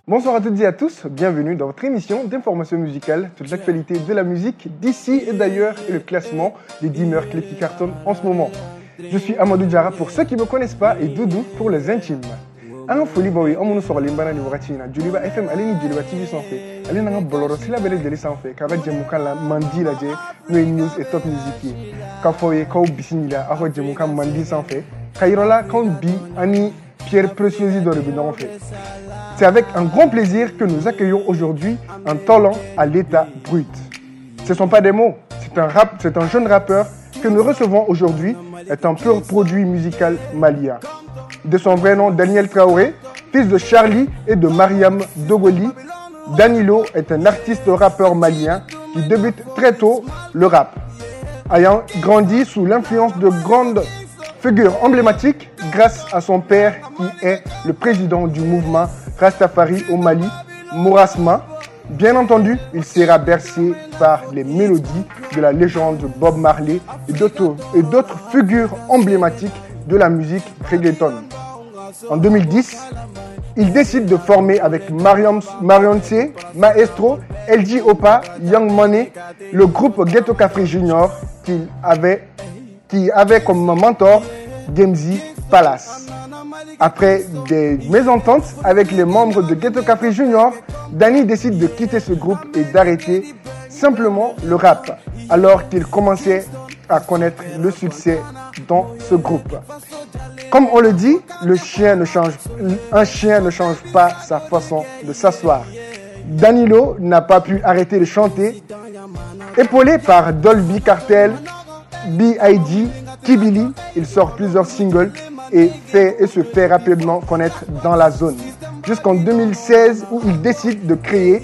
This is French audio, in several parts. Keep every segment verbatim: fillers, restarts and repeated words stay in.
Bonsoir à toutes et à tous, bienvenue dans votre émission d'information musicale, toute l'actualité de la musique d'ici et d'ailleurs et le classement des dix meilleurs clips qui cartonnent en ce moment. Je suis Amadou Diarra pour ceux qui ne me connaissent pas et Doudou pour les intimes. An foli bawi amunu sɔrɔ limbana ni wagati na Joliba F M ale ni Joliba T V sanfɛ ale n'an ka bɔlɔlɔ sira bɛɛ lajɛlen sanfɛ k'a ka jɛmukan la mandi lajɛ n'o ye news et top music ye k'a fɔ ye k'aw bisimila aw ka jɛmukan mandi sanfɛ ka yirɔ la k'anw bi ani Pierre Précieuse dɔ de bɛ ɲɔgɔn fɛ. C'est avec un grand plaisir que nous accueillons aujourd'hui un talent à l'état brut. Ce ne sont pas des mots, c'est un rap, c'est un jeune rappeur que nous recevons aujourd'hui, est un pur produit musical malien. De son vrai nom, Daniel Traoré, fils de Charlie et de Mariam Dogoli, Danilo est un artiste rappeur malien qui débute très tôt le rap. Ayant grandi sous l'influence de grandes figures emblématiques grâce à son père qui est le président du mouvement Rastafari au Mali, Mourasma. Bien entendu, il sera bercé par les mélodies de la légende Bob Marley et d'autres, et d'autres figures emblématiques de la musique reggaeton. En deux mille dix, il décide de former avec Mariam, Marionce, Maestro, L G Opa, Young Money, le groupe Ghetto Cafri Junior qu'il avait, qui avait comme mentor Gemzi Palace. Après des mésententes avec les membres de Ghetto Cafri Junior, Danny décide de quitter ce groupe et d'arrêter simplement le rap, alors qu'il commençait à connaître le succès dans ce groupe. Comme on le dit, le chien ne change, un chien ne change pas sa façon de s'asseoir. Danilo n'a pas pu arrêter de chanter. Épaulé par Dolby Cartel, B I G, Kibili, il sort plusieurs singles et, fait, et se fait rapidement connaître dans la zone. Jusqu'en deux mille seize où il décide de créer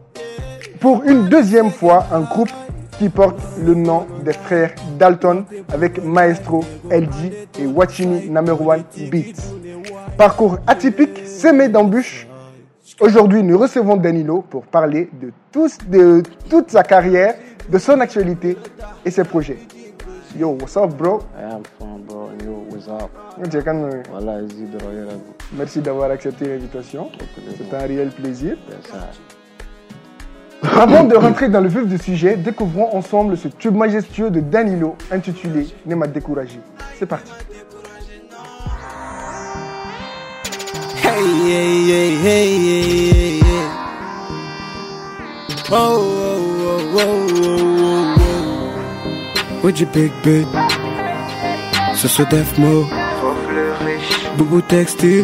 pour une deuxième fois un groupe qui porte le nom des frères Dalton avec Maestro, L G et Wachini Number One Beats. Parcours atypique, semé d'embûches. Aujourd'hui, nous recevons Danilo pour parler de, tous, de toute sa carrière, de son actualité et ses projets. Yo, what's up, bro? I am fine, bro. Yo, what's up? Voilà, merci d'avoir accepté l'invitation. C'est un réel plaisir. Avant de rentrer dans le vif du sujet, découvrons ensemble ce tube majestueux de Danilo intitulé « Ne m'a découragé ». C'est parti. Hey, hey, hey, hey, hey, hey. Oh, oh, oh, oh, oh, oh. With your big bit. So so def mo. Boubou textile.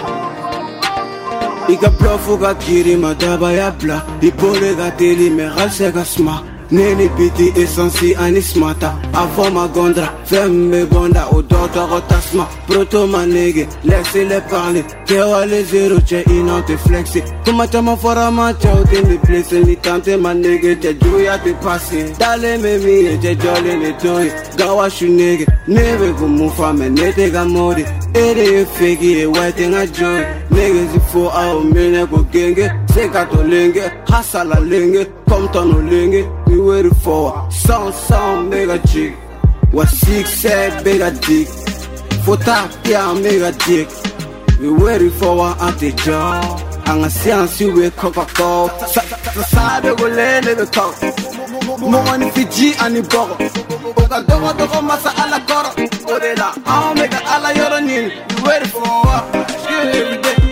Ika plofuga kiri madaba ya bla Ipole ga teli me ralse ga sma Neni piti esansi anismata Avant ma gondra, femme bonda O dota rotasma, proto manege Laissez les parler, tewa les zéro Che inante flexi Kumata ma fora ma chao te me place Ni tante manege, che juya te passe Dale me mie, che jole ne joy Gawa shu nege, neve kumufa me nete ga mori Ere ye fegi e white nga joy Niggas you fool out, mene go genge Seka to lenge, hasala lenge Kom tono lenge, we ready for Sound sound mega jig What six said mega dick Fota pia mega dick We ready for a anti-job Anga science you we Coca-Cola Sa sa sa de go lene be talk Money Fiji ani bogo Oga dogo dogo masa ala koro Odela, I'll make a ala yoro nil We ready for a yeah, every day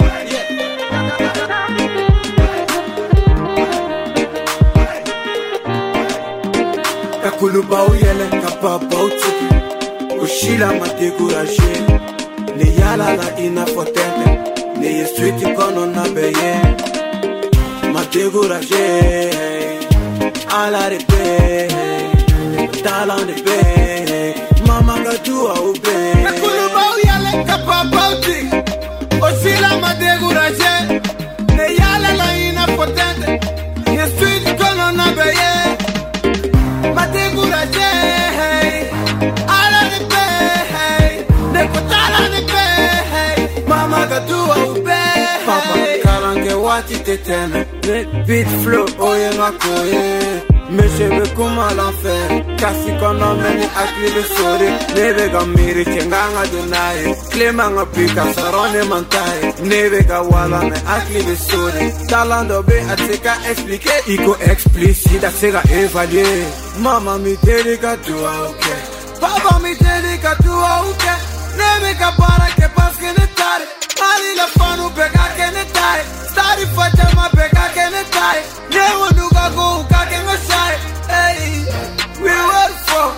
Kuluba uyele kapapa utuki Ushila ma découragé Ne yala la ina potente Ne ye street ikono na beye Ma découragé Ala de be Talent de be Mama ga dua ube Kuluba uyele kapapa utuki Ushila ma découragé Ne yala la ina potente Ne street ikono na beye Ma découragé, hey. Ala de paix, ne kotala de paix, mama gatua ube, papa karange wati teteme, beat flow oye makoye, Meshebe kuma l'enfer Kasi kono meni aklibe sori Nebe ga miri chenganga dunaye Klemanga pika sarone mantaye Nebe ga wala me aklibe sori Talando be ateka explique Iko explicite atsega évaluer Mama mi delika tua ok Papa mi delika tua ok Nebe ga para que paske ne tare Mali la fanu pega que ne tare Stari facha ma pega que ne tare Newo nuga go uka que me sai Hey, we work for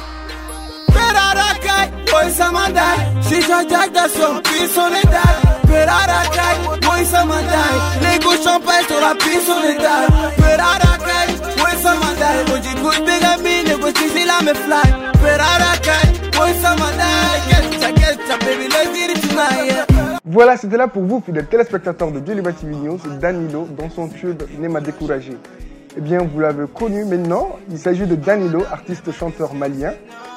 Perarakai, boy samadai Shisha jack da son, peace on the die Perarakai, boy samadai Nego champagne sur la piste on the die Perarakai, boy samadai Oji good big at me, nego chizi la me fly Perarakai, boy samadai Get ya, get ya, baby, let's get it tonight, yeah. Voilà, c'était là pour vous, fidèles téléspectateurs de Djoliba T V News, Danilo dans son tube Ne m'a découragé. Eh bien, vous l'avez connu maintenant, il s'agit de Danilo, artiste chanteur malien.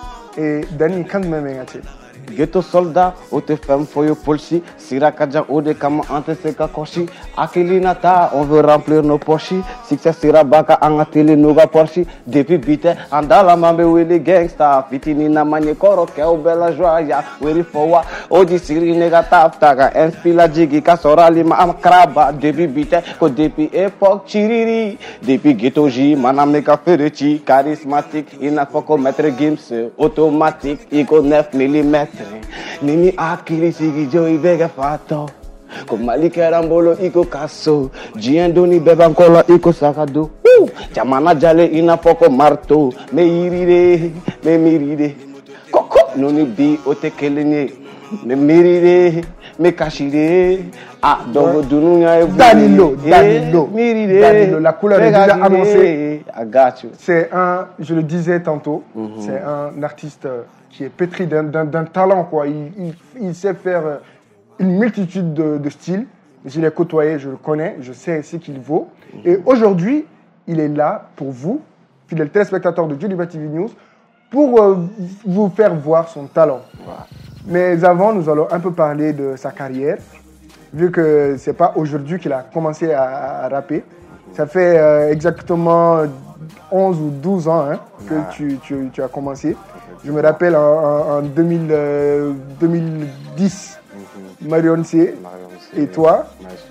Et Dani, quand même, Ghetto soldat, ote femme foyo polsi, Sirakaja ode kama ante seka koshi, Akili nata, on veut remplir nos poches, Succès sira baka angatili nuga porshi, Depuis bite, andala mambe wili gangsta, Fitini na manye koro keo bella joia, Wiri fowa, odi siri nega taftaga, Inspila jigi kasora lima am kraba, Depuis bite, ko depuis époque chiriri, Depuis ghetto ji, manameka ferechi, Charismatique, ina foko maître Gims, Automatique, iko neuf millimètres. Nini akili sigi joy vega fato Komali kerambolo iko kaso Jiendoni bebankola iko sakado uh, Jamana jale ina poko marto Me iride, me miride Koko noni bi ote kelene Me miride, me kashide Ah, dogo dununya Danilo, Danilo, miride Danilo, la couleur est déjà annoncée. I got you. C'est un, je le disais tantôt, mm-hmm. c'est un artiste qui est pétri d'un, d'un, d'un talent, quoi. Il, il, il sait faire une multitude de, de styles. Je l'ai côtoyé, je le connais, je sais ce qu'il vaut. Mm-hmm. Et aujourd'hui, il est là pour vous, fidèles téléspectateurs de Djoliba T V News, pour euh, vous faire voir son talent. Wow. Mais avant, nous allons un peu parler de sa carrière, vu que c'est pas aujourd'hui qu'il a commencé à, à rapper. Ça fait euh, exactement onze ou douze ans hein, que ah. tu, tu, tu as commencé. Je me rappelle en, en, en deux mille, euh, deux mille dix, mm-hmm. Marion C. et toi.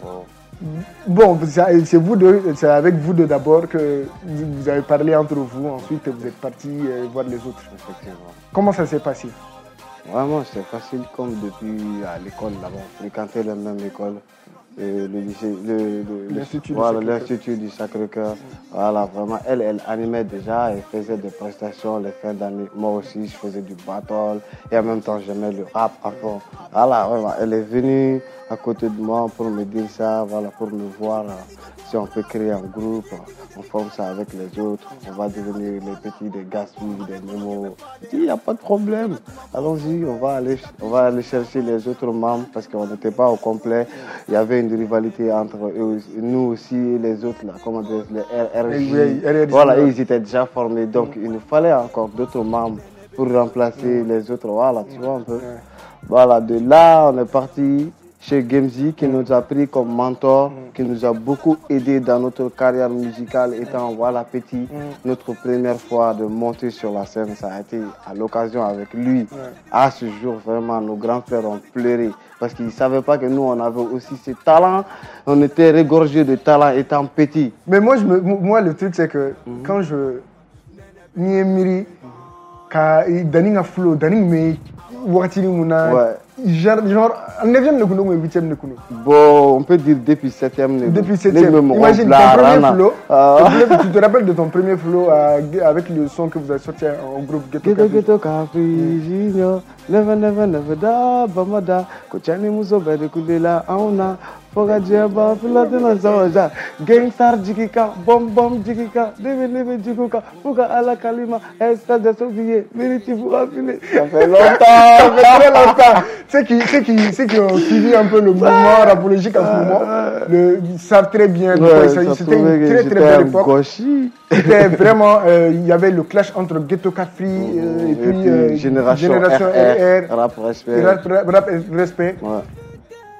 Bon, c'est, vous deux, c'est avec vous deux d'abord que vous avez parlé entre vous, ensuite vous êtes partis euh, voir les autres. Comment ça s'est passé? Vraiment, c'est facile comme depuis à l'école là-bas, fréquenter la même école. Le, le lycée, le, le, l'Institut, voilà, du l'Institut du Sacré-Cœur. Voilà, vraiment, elle, elle animait déjà, elle faisait des prestations les fins d'année. Moi aussi, je faisais du battle et en même temps, j'aimais le rap à fond. Voilà, vraiment, elle est venue à côté de moi pour me dire ça, voilà, pour me voir si on peut créer un groupe, on forme ça avec les autres, on va devenir les petits des Gaspi, des Nemo. Il n'y a pas de problème, allons-y, on va aller, on va aller chercher les autres membres parce qu'on n'était pas au complet. Il y avait une rivalité entre eux, nous aussi et les autres, là, comment dire, les R R J. Voilà, ils étaient déjà formés, donc il nous fallait encore d'autres membres pour remplacer les autres. Voilà, tu vois un peu. Voilà, de là, on est parti chez Gamzy qui nous a pris comme mentor, qui nous a beaucoup aidé dans notre carrière musicale étant voilà petit. Mm. Notre première fois de monter sur la scène, ça a été à l'occasion avec lui. Ouais. À ce jour, vraiment, nos grands frères ont pleuré parce qu'ils ne savaient pas que nous, on avait aussi ce talent. On était regorgés de talent étant petits. Mais moi, je me, moi le truc, c'est que mm-hmm. quand je... Niemiri, quand Daning flow, Daning me... Wakatini Mouna... Ouais. Genre, genre, en neuvième ne ou huitième ne connaît. Bon, on peut dire depuis septième. Depuis septième. Imagine ton premier flow. Uh... Tu te rappelles de ton premier flow euh, avec le son que vous avez sorti en groupe Ghetto Ghetto Café Junior. Never, never, never da, bamada. Kochani muso bede kulela auna. Foga jeba filate na zawaja. Gangstar jikika, bom bom jikika. Leve leve jikuka. Fuga ala kalima. Esta de sovié. Vérité vous rappeler. Ça fait longtemps. Ça fait très longtemps. Ceux qui, ceux, qui, ceux qui ont suivi un peu le mouvement rapologique à ce moment le, savent très bien. Ouais, ça, c'était une très très belle époque. C'était vraiment, euh, il y avait le clash entre Ghetto Café euh, et, et puis, puis euh, Génération, Génération R R, Rap Respect. Rap, rap, rap Respect. Ouais.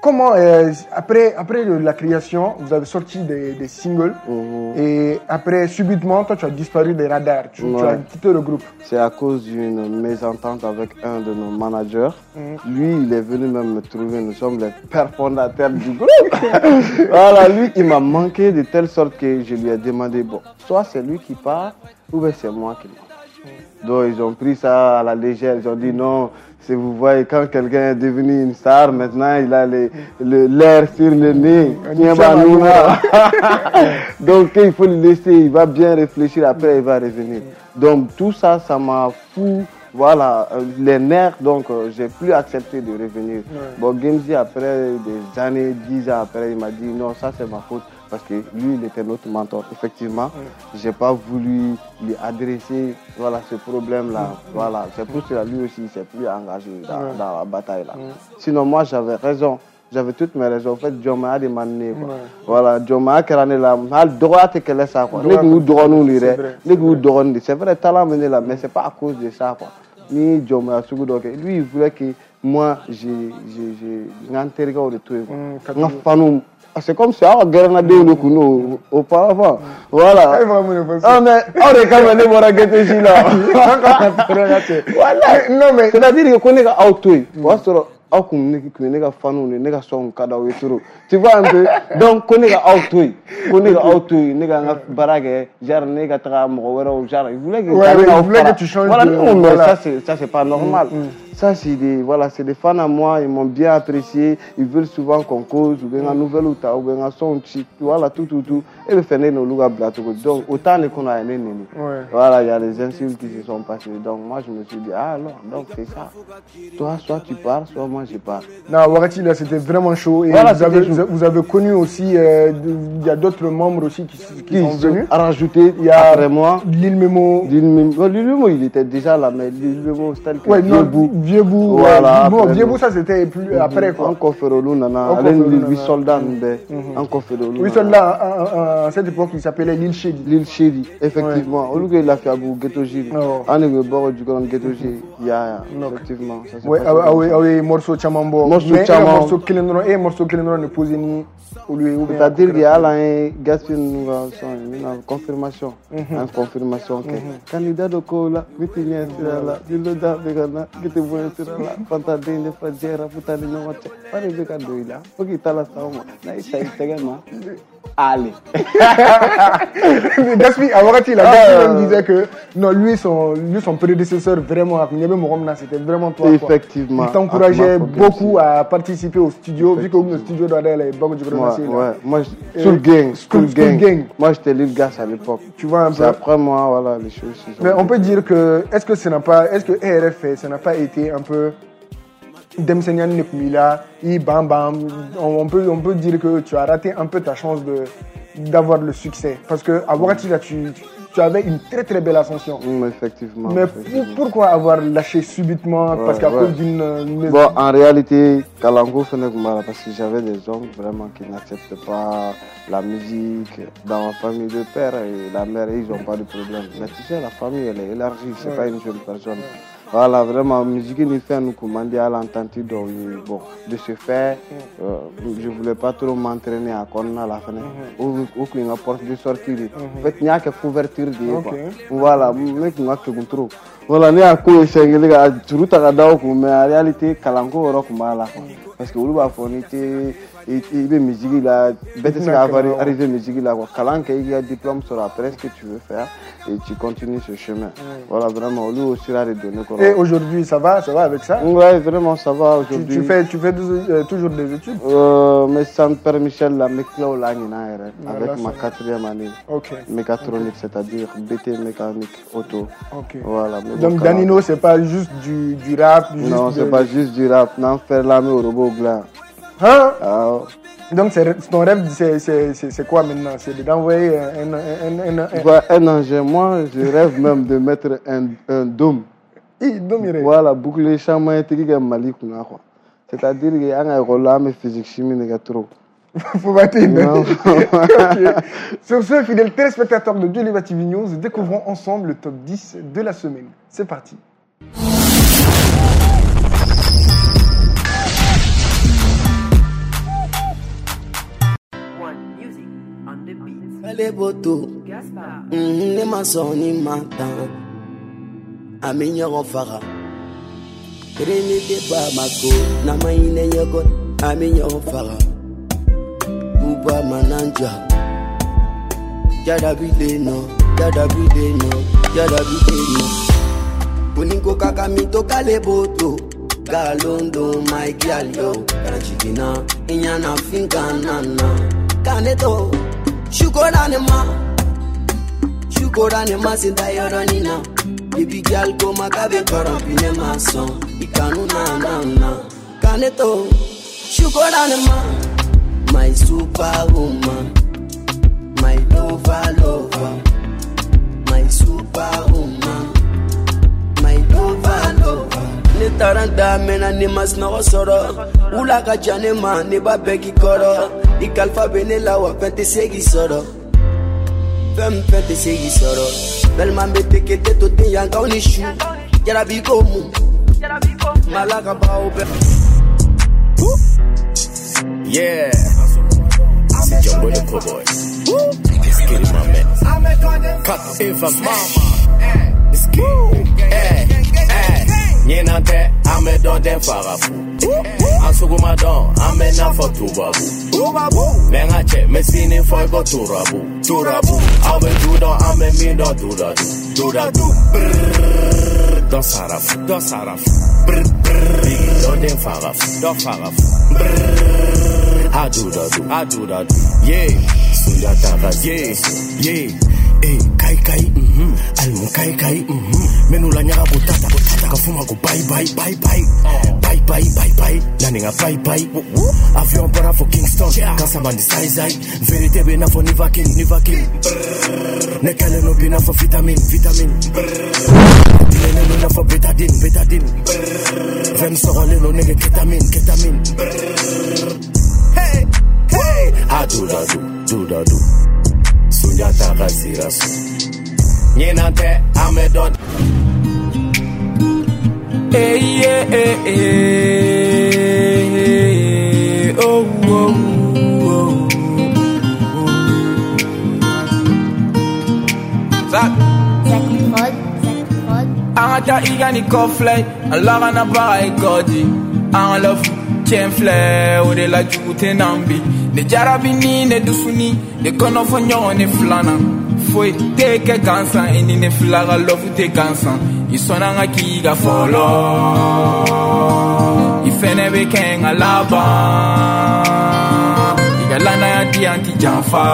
comment, euh, après, après la création, vous avez sorti des, des singles Mhm. et après, subitement, toi, tu as disparu des radars. Tu, Ouais. tu as quitté le groupe. C'est à cause d'une mésentente avec un de nos managers. Mhm. Lui, il est venu même me trouver. Nous sommes les pères fondateurs du groupe. Voilà, lui, il m'a manqué de telle sorte que je lui ai demandé, bon, soit c'est lui qui part, ou bien c'est moi qui part. Donc, ils ont pris ça à la légère. Ils ont dit non. Si vous voyez, quand quelqu'un est devenu une star, maintenant il a les- le- l'air sur le nez. Tiens, bah, nous, là. Donc il faut le laisser, il va bien réfléchir, après il va revenir. Donc tout ça, ça m'a fou, voilà, euh, les nerfs, donc euh, j'ai plus accepté de revenir. Bon, Gamzy, après des années, dix ans après, il m'a dit non, ça c'est ma faute. Parce que lui, il était notre mentor. Effectivement, j'ai pas voulu lui adresser voilà, ce problème-là. Voilà, c'est pour cela lui aussi, il s'est plus engagé dans, Ouais. dans la bataille-là. Sinon, moi, j'avais raison. J'avais toutes mes raisons. En fait, Joma a demandé. Ouais. Voilà, Joma a créé là. Mal droit te qu'elle est ça quoi. Droit, Les nous drônes nous c'est lire. vrai, Les c'est nous vrai. drônes. C'est vrai, talent mené là, mais c'est pas à cause de ça quoi. Ni Joma Sugu donc lui il voulait que moi j'ai j'ai j'ai n'enterré au retour. Mm, Nga fanu. Ah, c'est comme ça, on a gagné le coup auparavant. Voilà. Eh, vraiment, ne Ah, mais on est quand même allé gâteau ici là. Voilà. Non, mais. C'est-à-dire que quand on est auto, on se retrouve à un fan, on est son cadeau et tout. Tu vois un peu. Donc, quand on est auto, quand on est auto, on est un barague, genre, on est un tram, ou genre, il voulait que, Ouais, ouais, il voulait que tu changes voilà, de- non, mais voilà. ça, c'est, ça, c'est pas normal. Ça, c'est des, voilà, c'est des fans à moi, ils m'ont bien apprécié, ils veulent souvent qu'on cause, ou bien un nouvel outa, ou bien un son chic, voilà, tout, tout, tout. Et le fait nos loups à blato. Donc, autant qu'on a aimé, Ouais. voilà, il y a des insultes qui se sont passées. Donc, moi, je me suis dit, ah, alors, donc, c'est ça. Toi, soit tu pars, soit moi, je pars. Non, Warati, là, c'était vraiment chaud. Et Voilà, vous, avez, c'était chaud. vous avez connu aussi, euh, de- il y a d'autres membres aussi qui, qui Qui sont venus. a rajouté, Il y a après moi, Lil Memo. Lil Memo, Lil Memo, il était déjà là, mais Lil Memo, c'était le Ouais, non, vieux bout. Vieux bout. Voilà, ouais. Bon, après, Vieux nous. bout, ça c'était plus après quoi. Encore Ferrolou, nana. Encore Alain, Ferrolou, les huit nana. soldats, encore Ferrolou. Oui, celui-là, à, à, à cette époque, il s'appelait Lil Shady. Lil Shady, effectivement. Au lieu qu'il a fait à vous, Ghetto Giri. Oh. On est au bord du grand Ghetto Giri. Il y a, Non. effectivement. Ça s'est Ouais, passé ah, ah comme oui, ça. ah oui, morceau Chamambo. Morceau Mais, Chamambo. eh, morceau Kilendron, et morceau Kilendron ne posait ni au lieu ou bien. C'est-à-dire qu'il y a là un gaspille une confirmation. Mhm. Une confirmation que candidat de Kola, Vitinien Tirala, Diloda Vegana, Gitibuan Tirala, Pantadine, Fragera, Putani no Wacha, Pari Vegadoila, Pokitala Sama, Naïsa Tegama. Allez. Gaspi, à Warati, là, Ah, Gaspi euh, même disait que non, lui, son, lui, son prédécesseur, vraiment, Nyebe Moromna, c'était vraiment toi. quoi. Effectivement. Il t'encourageait Ah, ma beaucoup à participer au studio, vu que le studio doit aller à Bango du Grand Ouais, Massé, là. ouais. Moi, je- Et- Soul Gang, School- School School Gang. Gang. Moi, j'étais Lil Gas à l'époque. Tu vois un C'est peu. après moi, voilà, les choses. se sont Mais on peut dire que, est-ce que ça n'a pas, est-ce que E R F, ça n'a pas été un peu Demsenyan Nepmila, I Bam Bam, on, on peut, on peut dire que tu as raté un peu ta chance de, d'avoir le succès. Parce que à Warati, là, tu, tu avais une très très belle ascension. Mm, effectivement. Mais effectivement. pour- pourquoi avoir lâché subitement Ouais, parce qu'à ouais. cause d'une euh, maison. Bon, en réalité, Kalango faisait comme ça parce que j'avais des hommes vraiment qui n'acceptent pas la musique. Dans ma famille, le père et la mère, ils n'ont pas de problème. Mais tu sais, la famille, elle est élargie, c'est Ouais. pas une seule personne. Voilà, vraiment, la musique, il fait nous commander à l'entente. Donc, bon, de ce fait, euh, je ne voulais pas trop m'entraîner à Konna la fenêtre. Ou ou qu'il y a une porte de sortie. En fait, il n'y a que couverture. de quoi. Ok. Voilà, mec, il y a que contrôle. Voilà, il y a que cinq les gars, tu routes à Gadao, mais en réalité, Kalango, on va là. Parce que vous avez fait il y a musique là, bête c'est arriver arriver musique là quoi. Kalango, il y a diplôme sur la presse que tu veux faire et tu continues ce chemin. Voilà, vraiment, lui aussi là les données. Et aujourd'hui, ça va, ça va avec ça. Ouais, vraiment, ça va Tu, aujourd'hui. tu fais, tu fais deux- euh, toujours des études. Euh, mais sans Père Michel, la Mekla là, avec Voilà, ma ça- quatrième année. Ok, Mécatronique, c'est-à-dire B T mécanique auto. ok. Voilà. mais Donc bon, Danino, c'est pas juste du, du rap. Juste non, de- c'est pas juste du rap. Non, faire la main au robot blanc. Hein? Ah, Donc c'est- ton rêve, c'est- c'est c'est- c'est quoi maintenant? C'est d'envoyer un, un, un, un, tu vois, un engin, moi, je rêve même de mettre un, un dôme. Hi, domire. Voilà, boucler chambre et tirer Mali, quoi. C'est-à-dire qu'il y a un rôle là, mais physique, chimie, n'est trop. Faut battre. Non. Ok. Sur ce, fidèles téléspectateurs de Dieu T V News, découvrons ensemble le top dix de la semaine. C'est parti. Kaleboto. Ne ma soni matin. Aminya ofara. Rene de ba mako. Na maine yoko. Aminya ofara. Uba mananja. Jada bideno. Jada bideno. Jada bideno. Uningo kakamito kaleboto. Galondo my girl yo. Kana chikina. Inyana finga nana. Kaneto. Shukorane ma. Shukorane ma sinda yoronina. Baby girl go makabe korapine ma son. Ikanu na na na. Kaneto. Shukorane ma. My superwoman. My lover lover. My superwoman. My lover lover. Ne taranda mena ni mas no soro. Ula ka jane ma ne ba begi koro. Ikalfa bene la wa pente segi soro. Fem pente segi soro. Belman bete ke te to te yanga oni shu. Yara bi ko mu. Malaka ba obe. Yeah. C'est Django le cowboy. Let's get it, my man. Cut Eva mama. Let's get it. Hey, hey. Nyenante, ame don den farafu. Ansuguma don, ame na for tubabu. Menga che, me sini for go turabu. Turabu, awe do don, ame mi don do da do. Do da do. Don sarafu, don sarafu. Bigi don den farafu, don farafu. I do da do, I do da do. Yeah, Sundata, yeah, yeah. Hey, kai kai, mhm, almu kai kai, mhm. Menula nyaga botata, botata, kafuma go bye bye, bye bye, bye bye, bye bye. Naninga bye bye. Avion para for Kingston, kasamani sai sai. Verite bena for nivakin, nivakin. Nekale no bina for vitamin, vitamin. Dilene no na for betadine, betadine. Vem sorole no nege ketamine, ketamine. Hey, hey. I do da do, do da do. Sunyata Gazirasu Nyenante Amedon. Hey, yeah, hey, hey, oh, oh, oh, Zach Zach Rod, Zach Rod. Angata igani kofle, Allah na ba e godi. Ang love chen fle, o de la jute nambi. Ne jarabini ne dusuni, ne kono fonyo ne flana. Foi teke gansan, eni ne flaga love te gansan. Isona nga kiga follow. Ifene beken alaba. Iga lana ya di anti janfa.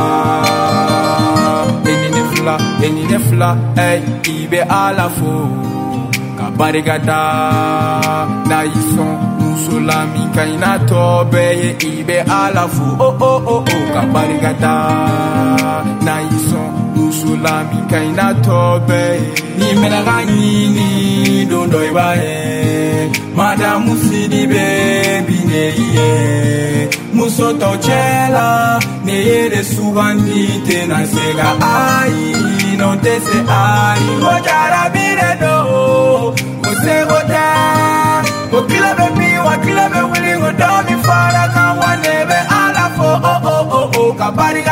Eni ne fla, eni ne fla, ey, ibe ala fo. Kabarigada, na ison. Sulami kaina tobe ye ibe alafu oh oh oh oh kabarigata na ison usulami kaina tobe ni menagani ni dondo ibae madamu sidibe bineye musoto chela ne yere subandite na sega ai no te se ai gojara biredo osegota okila baby wakila be willing go down me fara kan wanebe ala fo oh oh oh oh kabariga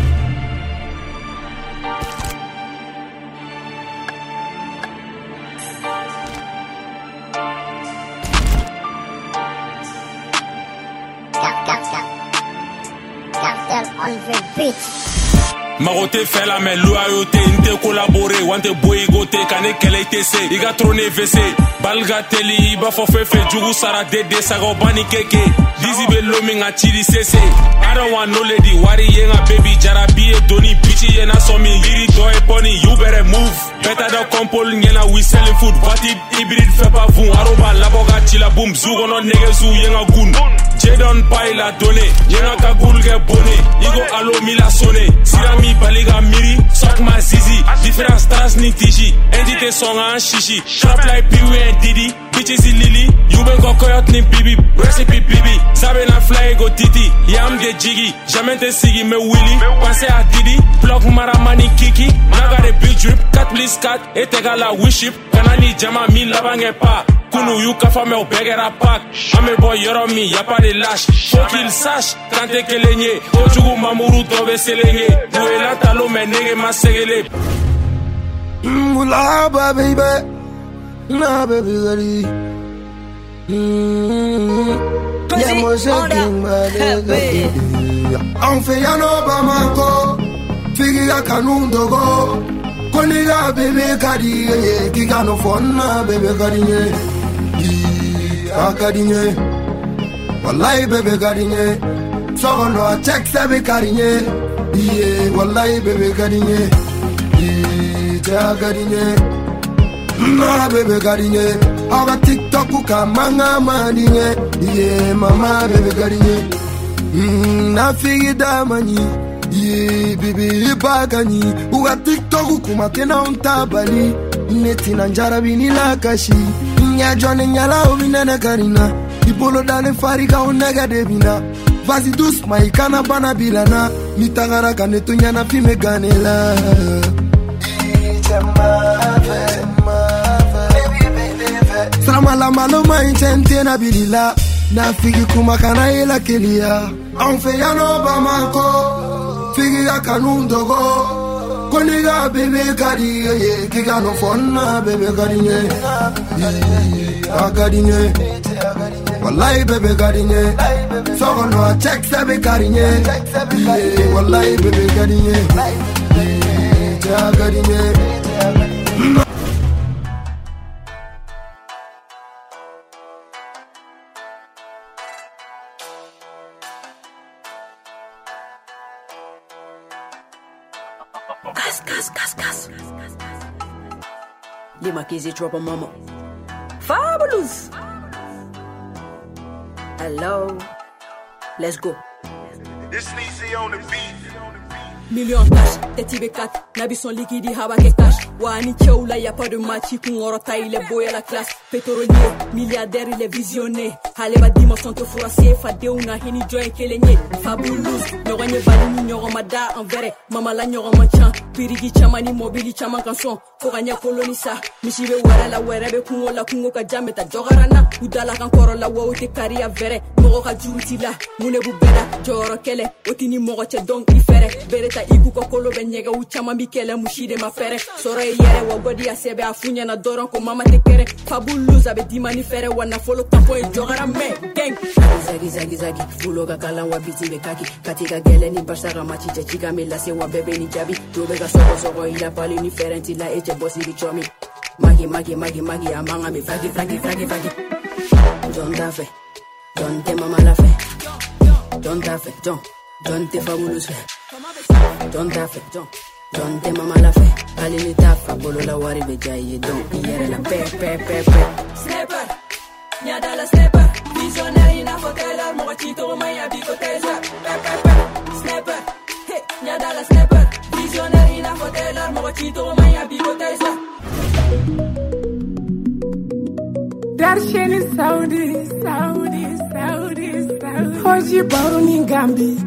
Marote fait la main, loyauté, inte collaborer, wante boygote, kane kele tese, iga trone vese, balga teli, iba fo fefe, jugu sara dede, sago bani keke, dizi be lomi nga chiri sese. I don't want no lady, wari yenga baby, jarabi e doni, bitchy yena somi, liri to e pony, you better move. Better da compol nyena, we selling food, batid, hybrid, fepa vun, aroba, laboga, chila boom, zugo no nege zu, yenga gun. Jedon paila done, yenga kagul ge bone, igo alo mila sone, sirami baliga miri, sok ma zizi, different stars ni tiji, entite songa an shishi, trap like Pee-wee and Diddy, bitches in Lily, you ben go koyot ni bibi, recipe bibi, sabe na fly go titi, yam de jiggy, jamais te sigi me willy, pensez à Didi, block maramani kiki, naga de big drip, quatre plus quatre, et t'égal à wiship, kanani jama mi labange pa, kunu yu kafa me obegera pak, ame boy yoro mi, y'a pas de lâche, faut qu'il sache, quand t'es kelenye, ojugu mamuru tobe selenge, douela talo me nege ma segele. Mula baby, na baby gari. Yeah, mo shaking baby. On fait ya no bamako, figi ya kanundo go. Koniga baby kadi, kika no fonna baby kadi nye. Ya kadi nye, wallahi baby kadi nye. So no check sabi kadi nye. Yeah, wallahi baby kadi nye. Yeah, kadi nye. Na baby garinye, awa TikTok uka manga maninye, yeah mama baby garinye. Mm, na figi damani, yeah baby ibagani, uka TikTok ukuma kena untabali, neti nanjara bini lakashi, nya jone nyala umina karina, ibolo dane farika unaga debina, vazi dus maikana bana bilana, nitagara kanetu nyana fime ganela. Samala malo ma intente na bilila na figi kuma kana ila kelia on fe ya no bamako figi ya kanundo go koniga bebe kadi ye kiga no fonna bebe kadi nye akadi nye wallahi bebe kadi nye so no check sabe kadi nye wallahi bebe kadi nye akadi nye. Gas, gas, gas, gas. Lima Kizzy drop a mama. Fabulous. Hello. Let's go. This Sneezy on the beat. Million cash, teti be kat, nabi son liquide haba ke cash. Wani cheoula y'a pas de match, kungorota il est boy à la classe. Pétrolier, milliardaire il est visionné. Haleba dimension te fura sefa de una hini joy kelenye. Fabulous, nyoranye balini nyoromada en vrai. Mama la nyoromanchan, pirigi chamani mobili chaman kanson. Foganya kolonisa, mishibe wara la werebe kungo la kungo ka jameta jogarana. Udala kankoro la wa ote kari a vrai. Moro ka juruti la, mune bubera, joro kele. Otini moro che donc ifere, bereta iku kokolo benyega uchama mikele mushide mafere. Soro yere wa godi asebe afunya na doron ko mama tekere. Fabulous abe dimani fere wana follow tampo e jogara me gang. Zagi zagi zagi fulo ga kala wa biti be kaki. Katika gele ni basara machi che chika mila se wa bebe ni jabi. Tobe ga soko soko ila pali ni ferenti la eche bosi di chomi. Magi magi magi magi amanga mi fagi fagi fagi fagi. Don't dafe, don't te mama la fe. Don't dafe, don't, don't te fabulous fe. Don't dafe, don't. Don't te mama la fe, alini tafa bolo la wari bejaye don't yere la pe pe pe pe. Sniper, nyada la sniper, visionnaire ina fotela mo chito maya bikoteza. Pe pe pe. Sniper, hey, nyada la sniper, visionnaire ina fotela mo chito maya bikoteza. That shit is Saudi, Saudi, Saudi, Saudi. Hoji baruni gambi,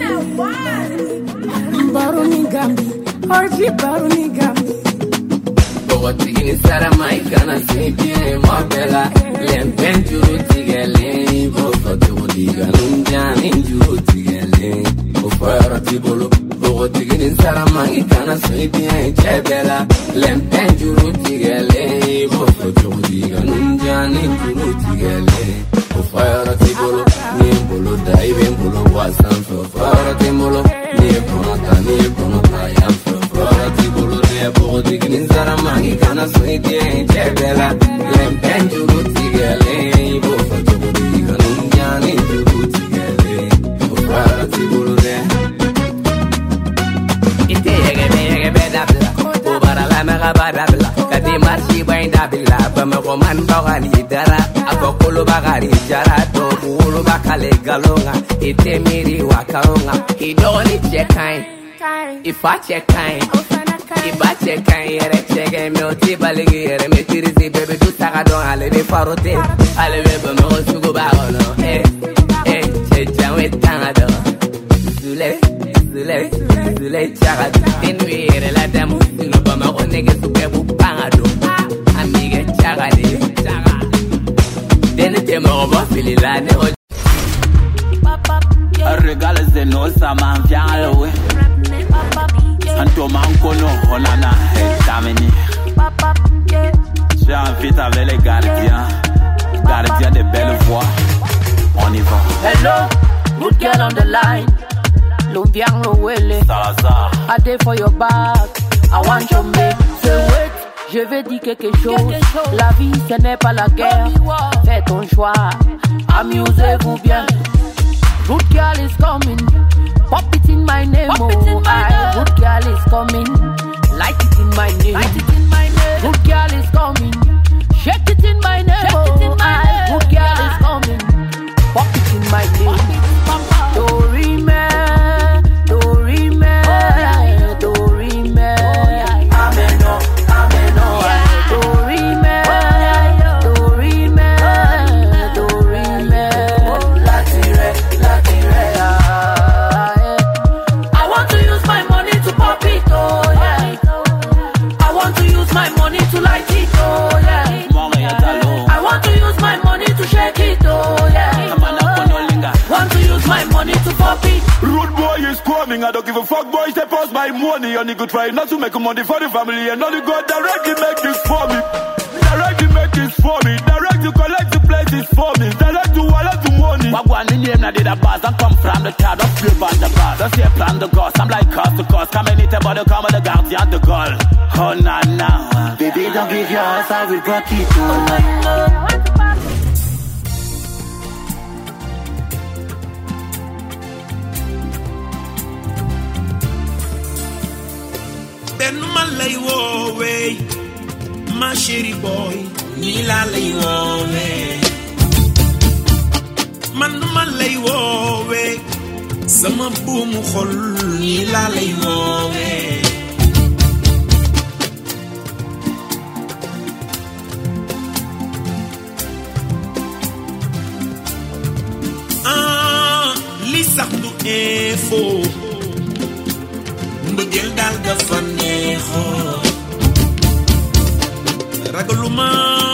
baruni gambi. Hoji baruni gambi. Bogoti ini sara maikana sipie mabela. Lempen juru tigele, boko juru diga lunjani juru tigele. Ofara tibolo, bogoti ini sara maikana sipie chebela. Lempen juru tigele, boko juru diga lunjani juru tigele. Ofara tibolo, ni bolo dai ben bolo wasan. Ofara tibolo, ni bonota ni bonota yam. Ti bolo de bolo di gninzara mangi kana soite chebela lempen juru tigele bo fato di ganunjani juru tigele bo ti bolo de ite yege be yege be dabla o bara la mega barabla kati marchi bain dabla ba me roman bagani dara akokolo bagari jara to bulu bakale galonga ite miri wakaonga idoni chekai if I check kind, if I check kind, yere check me oti baligi yere me tirizi baby tu saka don ale be farote ale be be me osugo ba ono eh eh che jawe Sule chagadu Tenwere la damu Sino bama onege sukebu pangadu Amiga chagade Dene temo oba fili la ne o Regales de no saman fialowe Santo mankono onana tameni Je invite avec les gardiens Gardiens de belles voix On y va Hello, good girl on the line Lumbiang lo wele Salazar I day for your back I want your mate Say wait, je vais dire quelque chose La vie ce n'est pas la guerre Fais ton choix Amusez-vous bien Good girl is coming, pop it in my name, oh I. Good girl is coming, light it in my name. Good girl is coming, shake it in my name, oh I. Good girl is coming, pop it in my name. Dorime, Dorime, Dorime. Ameno, ameno, Dorime, Dorime, Dorime. Latire. I want to use my money to pop it, oh yeah. I want to use my money to light it, oh yeah. I want to use my money to shake it, oh yeah. Want to use my money to pop it. Rude boy is coming, I don't give a fuck boy, step past my money. And you could try not to make money for the family. And all you go directly make this for me. Directly make this for me. Direct to collect the places for me. Direct to wallet to money. Wagwan in name, I did a buzz. I come from the car, don't flip on the bus. Don't say plan the ghost, I'm like cost to cost. Come in it, but the come with the gardien de goal. Oh, nah, nah. Baby, don't give yours, I will rock it all night. Lay away, my shitty boy, Nila lay away. Man, man lay away, some boom hole, Nila lay away. Ah, Lisa do info. Mbëggeel daal dafa neexoo ragaluma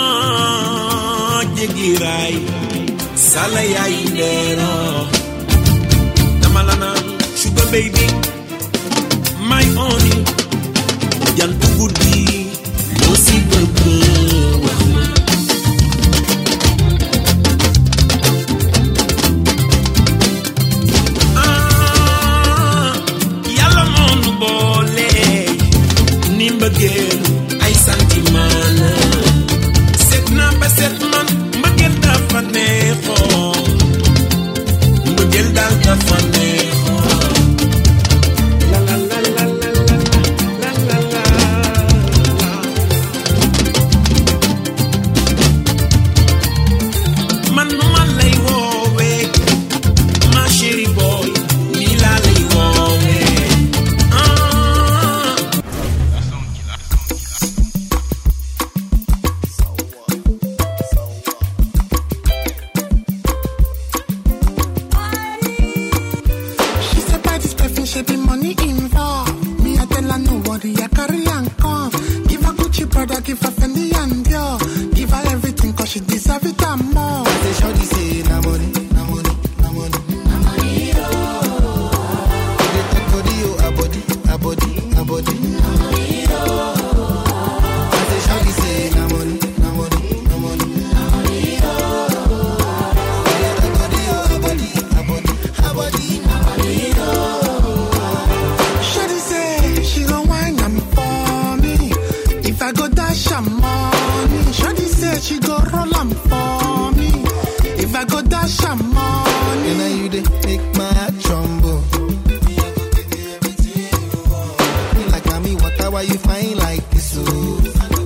jéggi raay sala yaay ndeeroo dama la naan sugar baby my honey jantu guddi loo si bëgg wax ma mbëggeel ay sentiment la set na ba set man mbëggeel dafa neexoo mbëggeel daal dafa neexoo la la la la la la la la man nu ma lay woowee ma chérie boy nii laa lay woowee Give her Fendi and Dior. Give her everything cause she deserve it and more. I say shorty say na money, na money, na money, na money, oh. They take body, oh, a body, a body, a body, na money, oh. I say shorty say na money, na money, na money, na money, oh. They take body, oh, a body, a body, a body, na money, oh. Shorty say she gon' wine and for me. If I go dash her money, shawty say she go roll am for me. If I go dash her money, and now you dey make my heart tremble. Me like mommy, water, why you fine like this? Oh.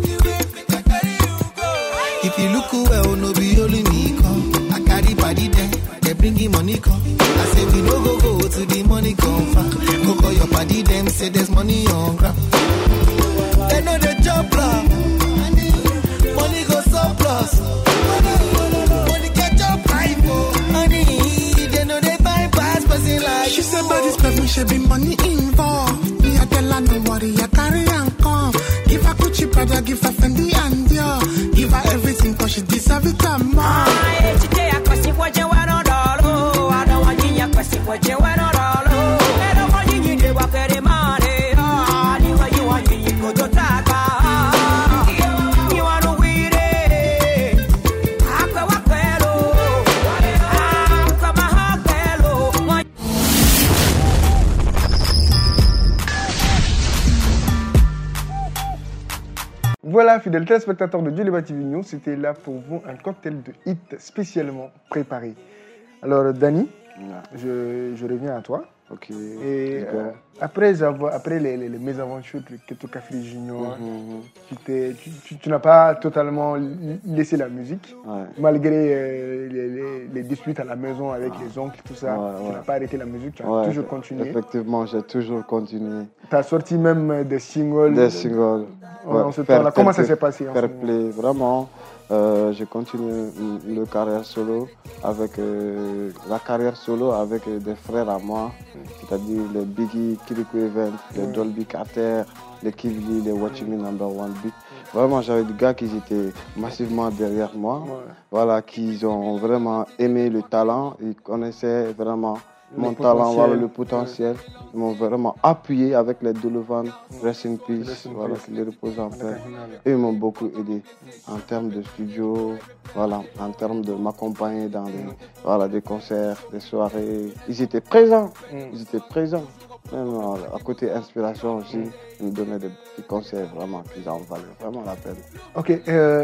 If you look well, no be only me come. I carry body there, they bringing money come. I say we no go go to the money come far. Go call your body, them say there's money on ground. They know the job plan. Money go surplus. Money catch up high for money. They know they bypass person like. She said, but this person should be money involved. girl and no worry, I carry and come. Give her Gucci, Prada, give her Fendi and Dior. Give her everything cause she deserve it and more. Ah, today I question what you want on all. I don't want you, I question what you want on all. I don't want you, you walk at the money. Ah, you want you want you, you go to Taka. You want to weed it. I go a fellow. I come a hot fellow. Voilà, fidèles téléspectateurs de Djoliba T V News, c'était là pour vous un cocktail de hits spécialement préparé. Alors, Dani, je, je reviens à toi. Ok. Et euh, après, avoir, après les, les, les mésaventures de Keto Kafri Junior, mm-hmm. tu, t'es, tu, tu, tu n'as pas totalement laissé la musique, ouais. malgré euh, les, les, les disputes à la maison avec ah. les oncles, tout ça. Ouais, tu ouais. n'as pas arrêté la musique, tu as ouais, toujours continué. Effectivement, j'ai toujours continué. Tu as sorti même des singles. Des singles. Ouais, en ce temps-là. Comment ça s'est passé? Fair play, vraiment. Euh, j'ai continué le carrière solo avec euh, la carrière solo avec euh, des frères à moi, c'est-à-dire les Biggie, Kirikou Event, les ouais. Dolby Carter, les Kivli, les Watch Me Number One Beat. Vraiment, j'avais des gars qui étaient massivement derrière moi, ouais. voilà, qui ont vraiment aimé le talent, ils connaissaient vraiment le mon talent, voilà, le potentiel. Ouais. Ils m'ont vraiment appuyé avec les Dolovan, Rest in Peace, Rest in voilà, qui les reposent en paix. Et ils m'ont beaucoup aidé en termes de studio, voilà, en termes de m'accompagner dans les, voilà, des concerts, des soirées. Ils étaient présents, ils étaient présents. Même à côté inspiration aussi, ils me donnaient des petits conseils vraiment qui en valaient vraiment la peine. Ok. Euh...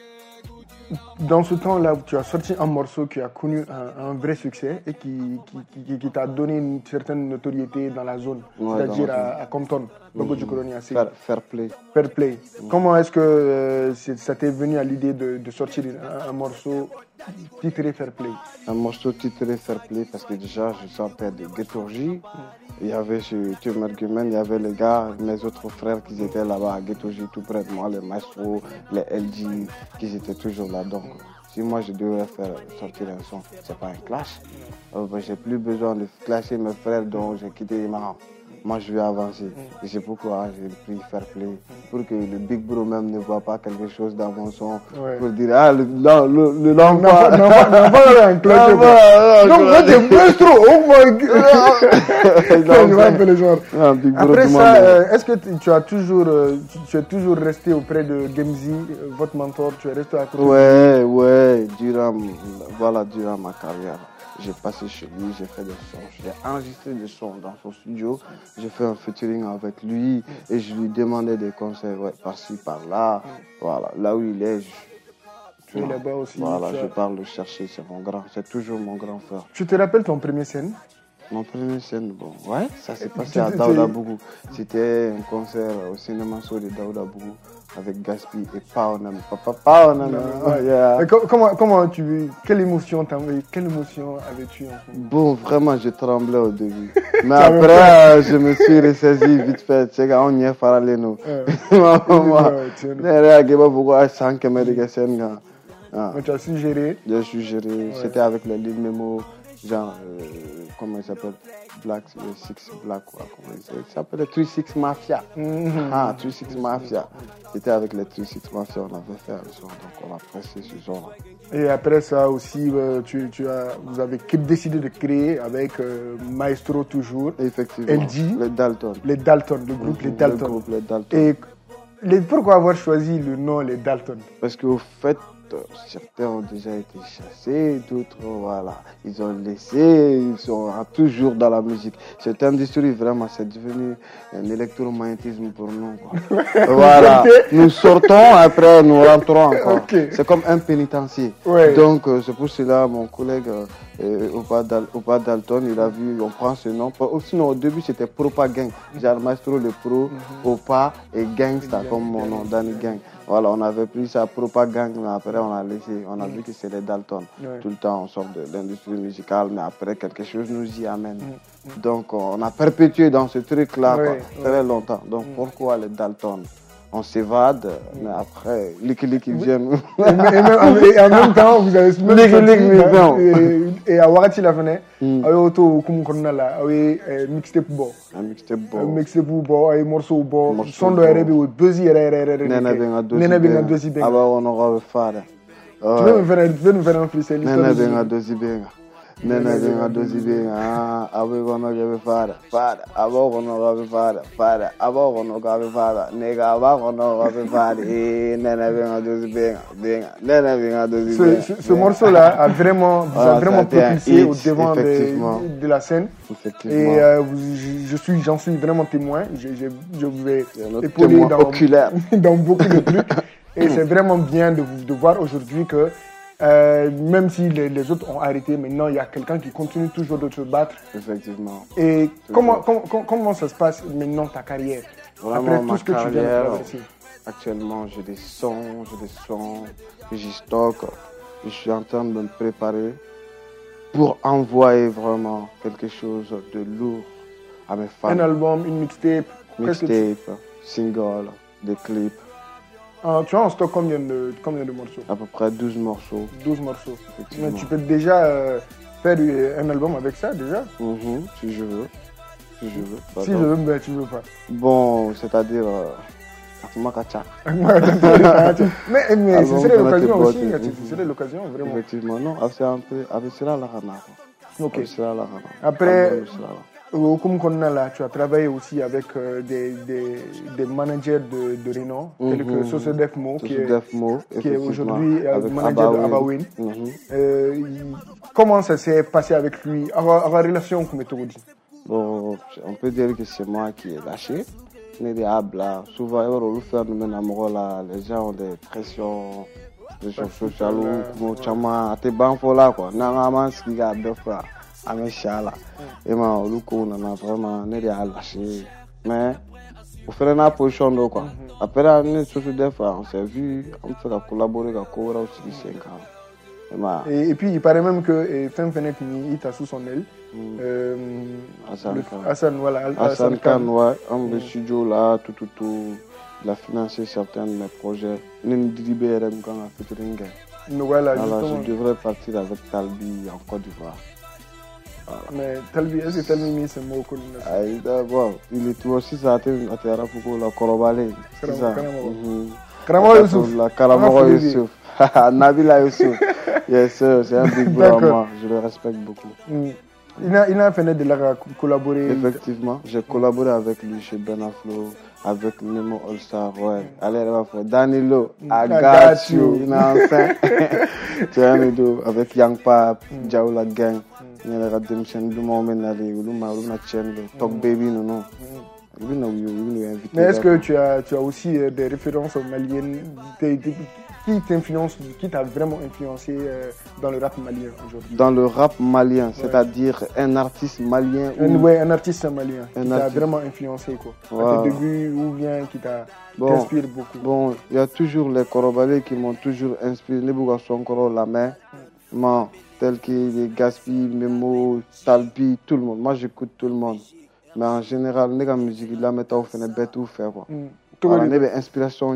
Dans ce temps-là, tu as sorti un morceau qui a connu un, un vrai succès et qui, qui, qui, qui t'a donné une certaine notoriété dans la zone, ouais, c'est-à-dire à, à Compton, mmh. fair, fair play. Fair play. Mmh. Comment est-ce que euh, c'est, ça t'est venu à l'idée de, de sortir un, un morceau titré Fair Play? Un morceau titré Fair Play parce que déjà je sortais de Ghettourgie. Mmh. Il y avait chez Tumergumen, il y avait les gars, mes autres frères qui étaient là-bas à Ghettourgie, tout près de moi, les Maestro, les L G, qui étaient toujours là. Donc, si moi je devais faire sortir un son, c'est pas un clash. Euh, ben, j'ai plus besoin de clasher mes frères dont j'ai quitté les marins. Moi je vais avancer. Et c'est pourquoi j'ai pris Fair Play. Pour que le Big Bro même ne voit pas quelque chose dans mon son. Ouais. Pour dire, ah, le non, le, le non, non, pas, non, pas, non, pas un clash. Non, moi t'es maestro, oh my god. Après ça, euh, est-ce que tu as toujours, euh, tu, tu es toujours resté auprès de Gemzi, euh, votre mentor, tu es resté à côté? Ouais, ouais, durant, voilà, durant ma carrière. J'ai passé chez lui, j'ai fait des sons, j'ai enregistré des sons dans son studio, j'ai fait un featuring avec lui et je lui demandais des conseils, ouais, par-ci, par-là, voilà, là où il est, je, tu es là-bas aussi. Voilà, je pars le chercher, c'est mon grand, c'est toujours mon grand frère. Tu te rappelles ton premier scène? Mon premier scène, bon, ouais, ça s'est passé à Daouda Bougou. C'était un concert au cinéma show de Daouda Bougou avec Gaspi et Paonam. Papa Paonam. Comment, comment tu, quelle émotion quelle émotion avais-tu? Bon, vraiment, je tremblais au début. Mais après, je me suis ressaisi vite fait. C'est quand on y est parlé, nous. Tu as su gérer? J'ai su gérer. C'était avec les lignes mémo. Genre, euh, comment il s'appelle? Black, Six Black, quoi. Comment il s'appelle? trois six Mafia. Mm-hmm. Ah, trois six Mafia. C'était avec les trois six Mafia, on avait fait un son, donc on a pressé ce son-là. Et après ça aussi, euh, tu, tu as, vous avez décidé de créer avec euh, Maestro toujours. Effectivement. L G. Les Dalton. Les Dalton, le groupe mmh, Les Dalton. Le groupe Les Dalton. Et les, pourquoi avoir choisi le nom Les Dalton? Parce qu'au fait, certains ont déjà été chassés, d'autres, voilà, ils ont laissé, ils sont toujours dans la musique. Cette industrie, vraiment, c'est devenu un électromagnétisme pour nous, quoi. Voilà, nous sortons, après nous rentrons encore. Okay. C'est comme un pénitencier. Ouais. Donc, euh, c'est pour cela, mon collègue euh, Opa, Dal, Opa Dalton, il a vu, on prend ce nom. Sinon, au début, c'était Propa Gang. Genre Maestro le Pro, mm-hmm. Opa et Gangsta, comme mon nom, Danny Gang. Voilà, on avait pris ça propagande, mais après on a laissé, on a vu que c'est les Dalton. Ouais. Tout le temps on sort de l'industrie musicale, mais après quelque chose nous y amène. Mm. Donc on a perpétué dans ce truc-là ouais, très ouais. longtemps. Donc mm. pourquoi les Dalton? on s'évade, mais après, Liki Liki vient. Et, même, et en même temps, vous avez même Liki Liki vient. Et à Warati la venait, il y a auto comme on a là, il y a mixtape bo. Un mixtape bo. Un mixtape bo, un morceau bo. Son de R B ou buzzy R R R R. Nena benga dozi. Nena benga dozi benga. Aba on aura le phare. Tu veux me faire, tu veux me faire un freestyle. Nena benga dozi benga. Nena benga dozi benga. Ah, abe on aura le phare. Phare. Aba on aura le phare. Phare. Aba on aura le phare. Nega aba on aura le phare. Nena benga dozi benga. Benga. Nena benga dozi benga. Ce, ce morceau-là a vraiment, vous a vraiment propulsé au devant de, de la scène. Et euh, je, je suis, j'en suis vraiment témoin. Je, je, je vous ai épaulé dans, dans beaucoup de trucs. Et c'est vraiment bien de, de voir aujourd'hui que euh, même si les, les autres ont arrêté, maintenant il y a quelqu'un qui continue toujours de se battre. Effectivement. Et comment, comment, comment ça se passe maintenant ta carrière? Vraiment, après tout ce que carrière, tu viens de traverser? Actuellement, j'ai des sons, j'ai des sons, j'y stocke. Je suis en train de me préparer pour envoyer vraiment quelque chose de lourd à mes fans. Un album, une mixtape, mixtape, single, des clips. Ah, tu as en stock combien de, combien de morceaux? À peu près douze morceaux. douze morceaux. Mais tu peux déjà euh, faire un album avec ça déjà? Mm-hmm, si je veux. Si je veux. Bah, si donc. je veux, ben tu veux pas. Bon, c'est-à-dire... Euh, mais mais ce serait l'occasion aussi, ce serait l'occasion vraiment. Effectivement, non, c'est un peu, avec cela la rana. Ok. Après, au Kumkonala, tu as travaillé aussi avec euh, des, des, des managers de, de renom, mm-hmm. tels que Sosodef Mo, qui est, qui est aujourd'hui euh, manager de Abawin. Mm-hmm. euh, comment ça s'est passé avec lui, à la relation comme tu dis? Bon, on peut dire que c'est moi qui ai lâché. Souvent, les gens ont des pressions, des pressions sociales, comme chama, t'es bon pour là quoi. N'importe ce qui a deux fois, à mes chala. Et moi, le coup, on a vraiment n'est pas lâché. Mais, on fait une position de quoi. Après, on est sur des fois, on s'est vu, on fait collaborer avec Kora aussi cinq ans. Et, et puis, il paraît même que Femme Fenech il t'a sous son aile. Mm. Euh, Hassan le, Khan. Hassan, voilà, Hassan Khan, ouais, en mm. le studio là, tout, tout, tout. Il a financé certains de mes projets. Voilà, voilà, je devrais partir avec Talbi en Côte d'Ivoire. Voilà. Mais Talbi, est-ce que Talbi c'est mot connu? D'abord, il est aussi ça, il a pour la Korobale. C'est ça. Karamo Youssouf. La Karamo Youssouf. Nabila Youssouf. Yes, sir, c'est un big bro à moi. Je le respecte beaucoup. Mm. Il a, il a fait de la collaborer. Effectivement, j'ai collaboré avec lui chez Benaflo, avec Nemo All Star, ouais. Allez, on va faire Danilo, I got you, you know what I'm saying? Tu vois, nous avec Young Pap, Jaoula Gang, il y a la redemption du moment, il y a la chaîne, Talk Baby, non, non. Mais est-ce que tu as, tu as aussi des références maliennes qui t'influencent, qui t'a vraiment influencé dans le rap malien aujourd'hui? Dans le rap malien, ouais. C'est-à-dire un artiste malien ou... Oui, un artiste malien un qui t'a vraiment influencé quoi, wow. À tes débuts ou bien qui t'a bon, t'inspire beaucoup? Bon, il y a toujours les Korobalais qui m'ont toujours inspiré, les Bouga Sonkoro, la main, mm. Tel que les Gaspi, Memo, Talbi, tout le monde. Moi j'écoute tout le monde. Mais en général, la musique, la méthode, on fait bête ou faire quoi. On a des inspirations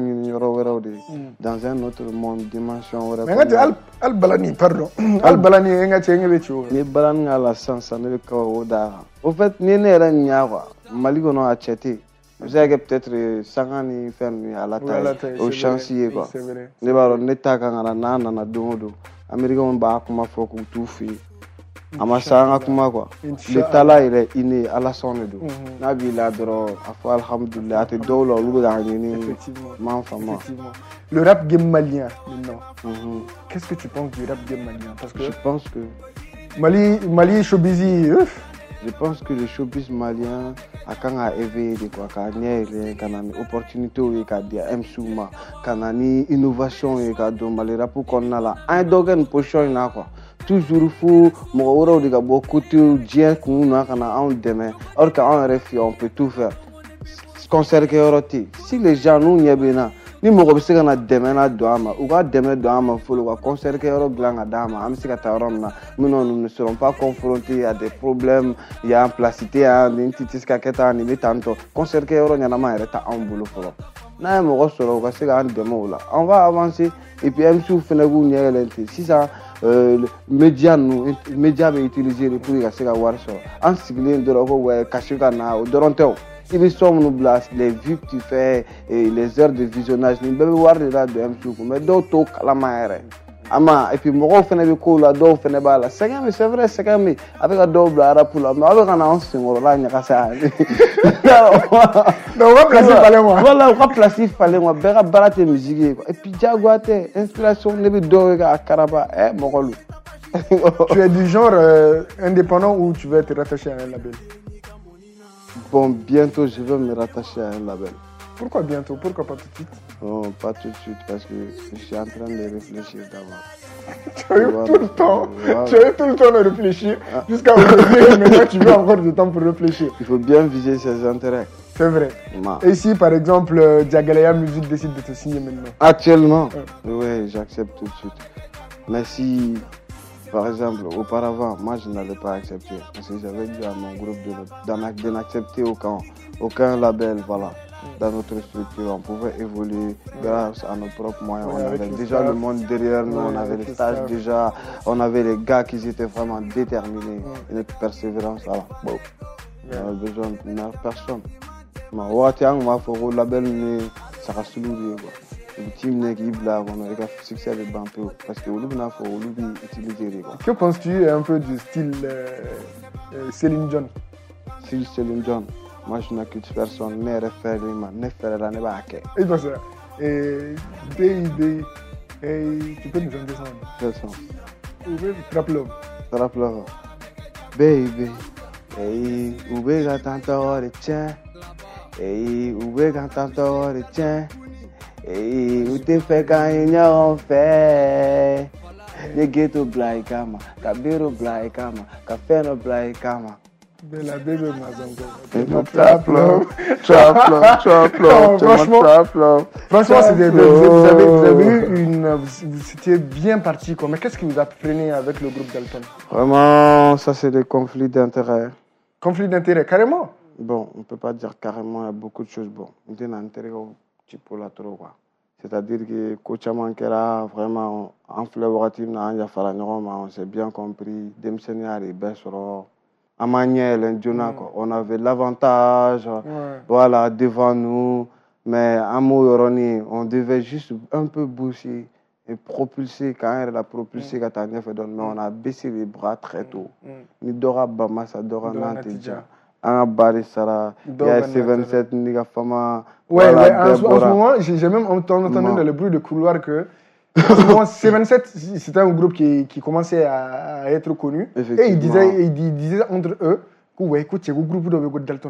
dans un autre monde, dimension. Mais tu as Al Balani, pardon. Al Balani, tu as un peu de Balani à la sens, ça ne veut pas. Au fait, ni ne rien n'y a pas. Maligono a acheté. Vous avez peut-être cinq ans à la taille, au chantier quoi. Les barons n'étaient qu'à la nana, na dodo. Américain, on va comment faut que tout fait. Amasanga kuma quoi. L'état là il est inné à la sonne de. Nabi là dro afa alhamdulillah ate dolo lu da ni man fama. Le rap game malien maintenant. Mm-hmm. Qu'est-ce que tu penses du rap game malien? Parce que je pense que Mali Mali showbiz. Je pense que le showbiz malien a quand a éveillé de quoi quand il quand une opportunité ou quand il y a un souma quand une innovation et quand donc le rap qu'on a là un dogen position là quoi. Toujours fou, mon euro de beaucoup de gens qui nous ont demain. Or quand on refait, on peut tout faire. Concerter Euroti. Si les gens nous n'y a bien, ni mon obsédé na demain na doama, ou quoi demain doama faut le concerter Euro glang à dama. Am si kataram na, nous nous ne serons pas confrontés à des problèmes. Il y a un placité, un entité qui a été animé tanto. Concerter Euro n'y a pas été en boulot pour. n'a ye mɔgɔ sɔrɔ u ka se k'an dɛmɛ o la on va avancer et puis M C u fɛnɛ b'u ɲɛ yɛlɛn ten sisan média ninnu média bɛ utiliser de pour ka se ka wari sɔrɔ an sigilen dɔrɔn ko wɛ kasi ka na o dɔrɔn tɛ o i bɛ son minnu bila les vues que tu fais et les heures de visionnage nin bɛɛ bɛ wari de la don M C u kun mais dɔw t'o kalama yɛrɛ ama et puis mɔgɔw fɛnɛ bɛ kow la dɔw fɛnɛ b'a la sɛgɛn bɛ c'est vrai sɛgɛn bɛ a bɛ ka dɔw bila rap la mais aw bɛ ka na an senkɔrɔla ɲagasa donc u ka place falen quoi voilà u ka place falen quoi bɛɛ ka baara tɛ musique ye quoi et puis diyagoya tɛ inspiration ne bɛ dɔw ye k'a karaba ɛ mɔgɔ lu. Tu es du genre euh, indépendant ou tu veux te rattacher à un label? Bon, bientôt je vais me rattacher à un label. Pourquoi bientôt? Pourquoi pas tout de suite? Non, pas tout de suite parce que je suis en train de réfléchir d'abord. Tu as eu voilà. tout le temps, voilà. tu as eu tout le temps de réfléchir ah. jusqu'à aujourd'hui et maintenant tu veux encore du temps pour réfléchir. Il faut bien viser ses intérêts. C'est vrai. Ma. Et si par exemple euh, Diagalaya Music décide de te signer maintenant? Actuellement, ouais. oui, j'accepte tout de suite. Mais si, par exemple, auparavant, moi je n'allais pas accepter parce que j'avais dit à mon groupe de, de n'accepter aucun, aucun label, voilà. Dans notre structure, on pouvait évoluer grâce à nos propres moyens. Ouais, on avait déjà le monde derrière nous, ouais, on avait les stages ça. déjà, on avait les gars qui étaient vraiment déterminés, ouais. une persévérance. Voilà. Bon. Ouais. On avait besoin de personne. Mais on fait un label, ça va se louer. Le team qui est là, on a le succès de Bampéo. Parce que nous avons utilisé. Que penses-tu un peu du style euh, euh, Céline Dion? Style Céline Dion. Moi, je n'accuse personne, mais référé, mais référé à Nebaké. Et toi, ça? Et baby, hey, tu peux nous en descendre? Quel son? Trap Love. Trap Love. Baby, hey, oubé quand t'entends le tien. Hey, oubé quand t'entends le tien. Hey, où t'es fait quand il y a un fait. Les ghetto black kama, kabiro black kama, café no black kama. La bébé Mazango. Trap love, trap love, trap love. Franchement, trap love. Franchement, c'était, vous, vous, avez, vous avez eu une, vous étiez bien parti. Mais qu'est-ce qui vous a freiné avec le groupe Dalton? Vraiment, ça c'est des conflits d'intérêts. Conflits d'intérêts, carrément? Bon, on ne peut pas dire carrément, il y a beaucoup de choses. Bon, on dit l'intérêt tu peux la trop quoi. C'est-à-dire que Kochaman Kera, vraiment, en fleuvatif, on s'est bien compris. Demseniar et Bessoro. À Maniel, on avait l'avantage, ouais. voilà, devant nous, mais à Mouroni, on devait juste un peu bouger et propulser. Quand elle a propulsé, mm. mais on a baissé les bras très tôt. Ni Dora Bama, ça Dora Natija. En Barisara, il y a C vingt-sept, Niga Fama. Ouais, ouais, en ce moment, j'ai même entendu dans le bruit de couloir que. C vingt-sept, c'était un groupe qui, qui commençait à, à être connu. Et ils disaient, ils disaient entre eux, ouais, écoute, c'est un groupe de Dalton.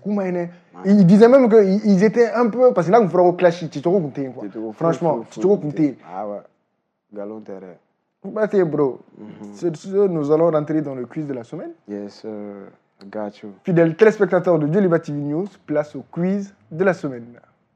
Ils disaient même qu'ils étaient un peu. Parce que là, on fera au clash, tu te comptes. Franchement, tu te comptes. Ah ouais, galon terrain. Bah, t'es bro. Nous allons rentrer dans le quiz de la semaine. Yes, sir. I got you. Fidèles téléspectateurs de Djoliba T V News, place au quiz de la semaine.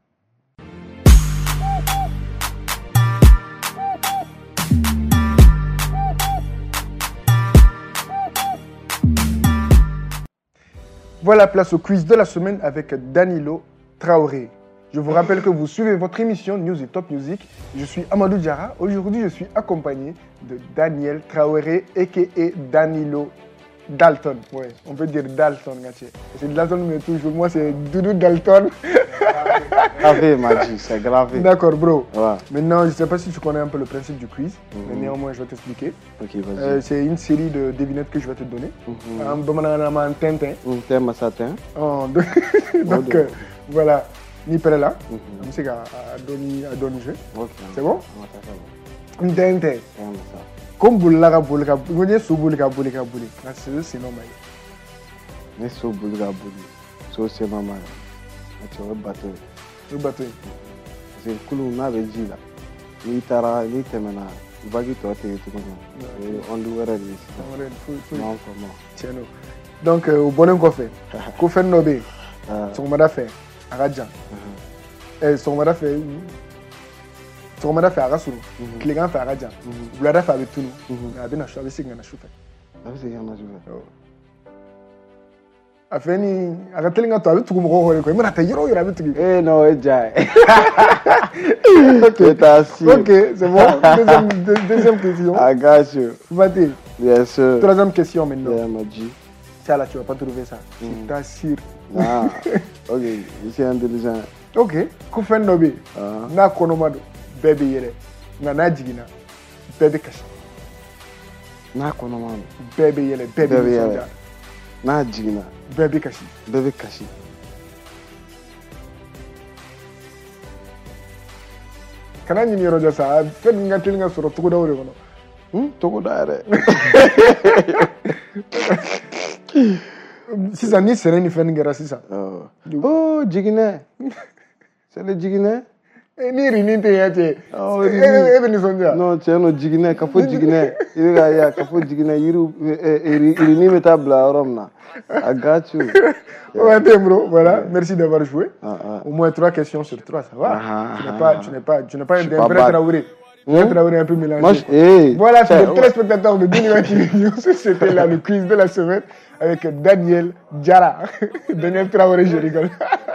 Voilà, place au quiz de la semaine avec Danilo Traoré. Je vous rappelle que vous suivez votre émission News et Top Music. Je suis Amadou Diarra. Aujourd'hui, je suis accompagné de Daniel Traoré, a k a. Danilo Dalton. Ouais, on peut dire Dalton, Gatché. C'est Dalton, mais toujours, moi, c'est Doudou Dalton. Gravé, Maji, c'est gravé. D'accord, bro. Ouais. Maintenant, je ne sais pas si tu connais un peu le principe du quiz, mm-hmm. mais néanmoins, je vais t'expliquer. Ok, vas-y. Euh, c'est une série de devinettes que je vais te donner. Un bon tintin. Un thème à satin. Donc, euh, voilà. Ni Perela. On sait qu'à donner un jeu. C'est bon? Un tintin. Comme vous l'avez dit, vous avez dit que vous l'avez dit. C'est normal. Mais c'est normal. C'est normal. Tu vas battre. Tu vas battre. C'est cool, on avait dit là. Il tara, il était maintenant. Il va quitter tout le monde. On doit aller. Non, comment? Tiens, donc, au bonhomme qu'on fait. Qu'on fait nobé. Son mada fait. Aradjan. Et son mada fait. Son mada fait Arasuru. Clégan fait Aradjan. Vous l'avez fait avec tout nous. Mais bien, je suis avec Sigana Choufet. Avec Sigana Choufet. a fait ni a ka telinga to a bɛ tugu mɔgɔw kɔ de quoi i mana taa yɔrɔ o yɔrɔ a bɛ tugu. Eh non, eh jai. Ok, ok, c'est bon. Deuxième, deux, deuxième question. I got you. Mathé. Yes sir. Troisième question maintenant. Yeah, Maji. Ça là, tu vas pas trouver ça. Je t'assure. Ah, ok, je suis intelligent. Ok, ko fɛn dɔ bɛ yen n'a kɔnɔma don bɛɛ bɛ yɛlɛ nka n'a jiginna bɛɛ bɛ kasi. N'a kɔnɔma don bɛɛ bɛ yɛlɛ bɛɛ bɛ nisɔndiya. N'a jiginna bɛɛ bɛ kasi. bɛɛ bɛ kasi. Kana ɲini yɔrɔ jan sa fɛn min ka teli ka sɔrɔ togodaw de kɔnɔ. Hmm, togoda yɛrɛ. Sisan ni sɛnɛ ni fɛn kɛra sisan. Oh, jiginɛ. C'est le jiginɛ. Ni rini tɛ yen cɛ. E bɛ nisɔndiya. Non, cɛ no jiginɛ ka fɔ jiginɛ. I bɛ ka ye ka fɔ jiginɛ yiri rini bɛ taa bila yɔrɔ min na. I got you. Ouais, bro, voilà, merci d'avoir joué. Ah, ah. Au moins trois questions sur trois, ça va. Ah, tu n'es pas, tu n'es pas, tu n'es pas un vrai Traoré. Un Traoré un peu mélangé. Moi, hey, voilà, c'est les téléspectateurs de Duniwa T V News. C'était là le quiz de la semaine avec Daniel Diarra. Daniel Traoré, je rigole.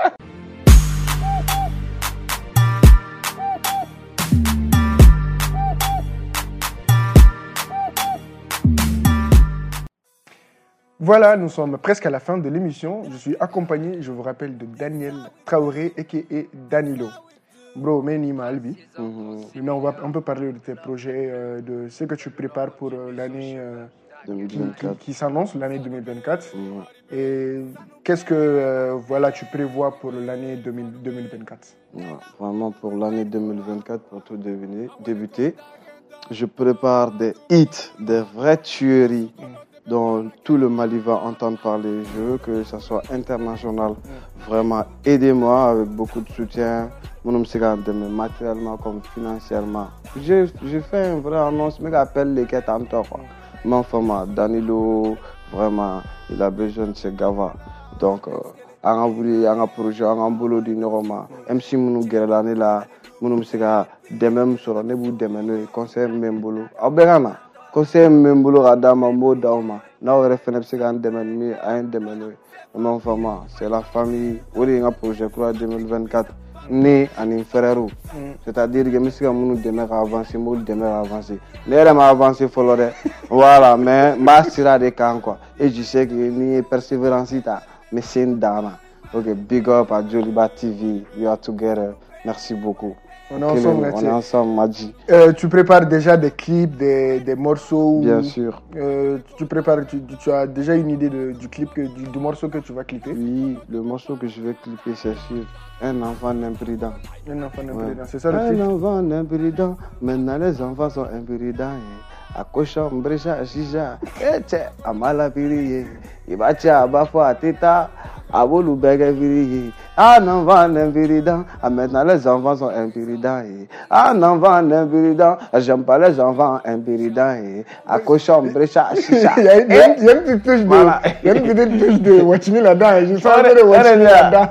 Voilà, nous sommes presque à la fin de l'émission. Je suis accompagné, je vous rappelle, de Daniel Traoré, a k a. Danilo. Bro, Meni Malbi. Maintenant, on va un peu parler de tes projets, euh, de ce que tu prépares pour euh, l'année euh, qui, qui, qui s'annonce, l'année deux mille vingt-quatre. Mmh. Et qu'est-ce que euh, voilà, tu prévois pour l'année deux mille vingt-quatre? Ouais, vraiment, pour l'année deux mille vingt-quatre, pour tout débuter, je prépare des hits, des vraies tueries. Mmh. dont tout le Mali va entendre parler. Je veux que ça soit international. Mmh. Vraiment, aidez-moi avec beaucoup de soutien. Mon homme sera matériellement comme financièrement. Je, je fais une vraie annonce, mais j'appelle les quêtes en temps. Mon format, Danilo, vraiment, il a besoin de ce gava. Donc, on a un projet, on a un boulot du Norma. Même si nous avons là, mon homme sera de même sur le niveau de même conseil même boulot. Aberana. Conseil même boulot à Dama Modauma. Now référence c'est un domaine mais un domaine. Mon format, c'est la famille. On a un projet pour deux mille vingt-quatre né en frère. C'est-à-dire que monsieur mon demeure avancé, mon demeure avancé. Les m'a avancé follower. Voilà, mais ma sera des camps quoi. Et je sais que ni persévérance ta, mais c'est une dame. Ok, big up à Joliba T V. We are together. Merci beaucoup. On est ensemble, on est ensemble, Madji. Euh, tu prépares déjà des clips, des, des morceaux. Bien sûr. Euh, tu prépares, tu, tu as déjà une idée de, du clip, que, du, du morceau que tu vas clipper? Oui, le morceau que je vais clipper, c'est sur Un enfant imprudent. Un enfant imprudent, ouais. C'est ça le Un titre? Un enfant imprudent. Maintenant les enfants sont imprudents. Akosha mbresha shisha. Eche amala piriye. Ibacha abafo teta. Abolu bege piriye. Un enfant imprudent. Maintenant les enfants sont imprudents. Un enfant imprudent. J'aime pas les enfants imprudents. Akosha mbresha shisha. Il y a une petite touche de, il y a une petite touche de Watch Me là-dedans. Je sens un peu de Watch Me là-dedans.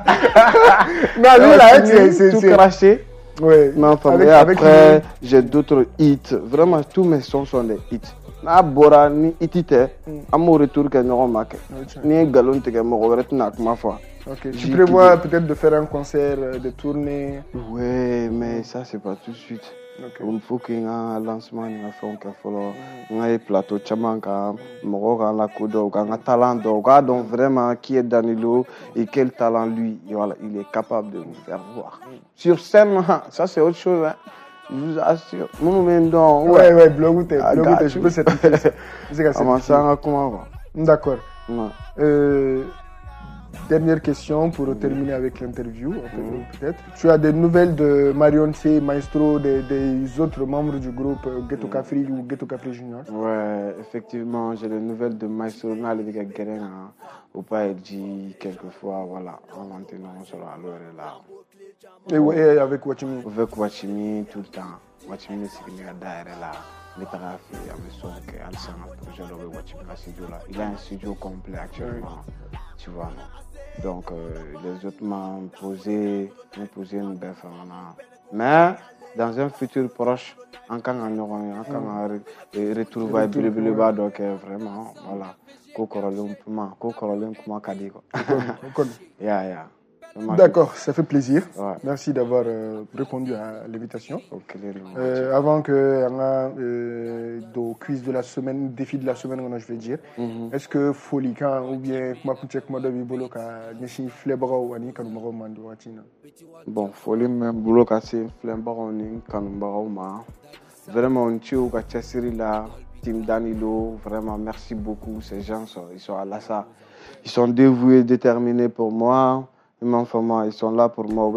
Non, lui là, c'est tout craché. Ouais. Mais enfin, avec, et après, avec j'ai d'autres hits. Vraiment, tous mes sons sont des hits. Na bora ni hitite, amour retour que nous remarquons. Ni galon te que moi regrette n'a que ma foi. Ok. Tu prévois peut-être de faire un concert, de tourner? Ouais, mais ça c'est pas tout de suite. Okay. Il faut qu'il y ait un lancement, il faut qu'il y ait un plateau, il faut qu'il y ait un talent, donc vraiment qui est Danilo et quel talent lui, voilà, il est capable de nous faire voir. Sur scène, ça c'est autre chose. Hein. Je vous assure. Nous nous donc. Ouais, ouais, blog ou t'es, blog ou t'es, je peux certifier ça. Comment ça, comment va? D'accord. Ouais. Euh, Dernière question pour mmh. terminer avec l'interview, mmh. peut-être. Tu as des nouvelles de Marion C, Maestro, des, des autres membres du groupe Ghetto Cafri ou Ghetto Cafri Junior? Ouais, effectivement, j'ai des nouvelles de Maestro, avec Guérin, ou pas dit quelquefois, voilà, en maintenant sur la loi là. Et, ouais, et avec Wachimi? Avec Wachimi tout le temps. Wachimi, c'est qu'il y a derrière là. Il a un studio complet actuellement, tu vois. Donc euh, les autres m'ont posé, m'ont posé une belle femme. Mais dans un futur proche, encore on aura retrouvé le bas, donc vraiment, voilà. ko kɔrɔlen kuma ko kɔrɔlen kuma ka di quoi. Yeah, yeah. D'accord, ça fait plaisir. Ouais. Merci d'avoir euh, répondu à l'invitation. Okay, euh, avant que on a euh, do quiz de la semaine, défi de la semaine, je vais dire. Mm-hmm. Est-ce que Folikan ou bien Makuchek Madobi Boloka Neshi Flebra ou Ani Kanumaro Mando Watina? Bon, Foli même Boloka c'est Flebra ou Ani Kanumaro Ma. Vraiment, on tue au Gachasiri là, Team Danilo. Vraiment, merci beaucoup. Ces gens sont, ils sont à l'assa. Ils sont dévoués, déterminés pour moi. Ils sont là pour moi.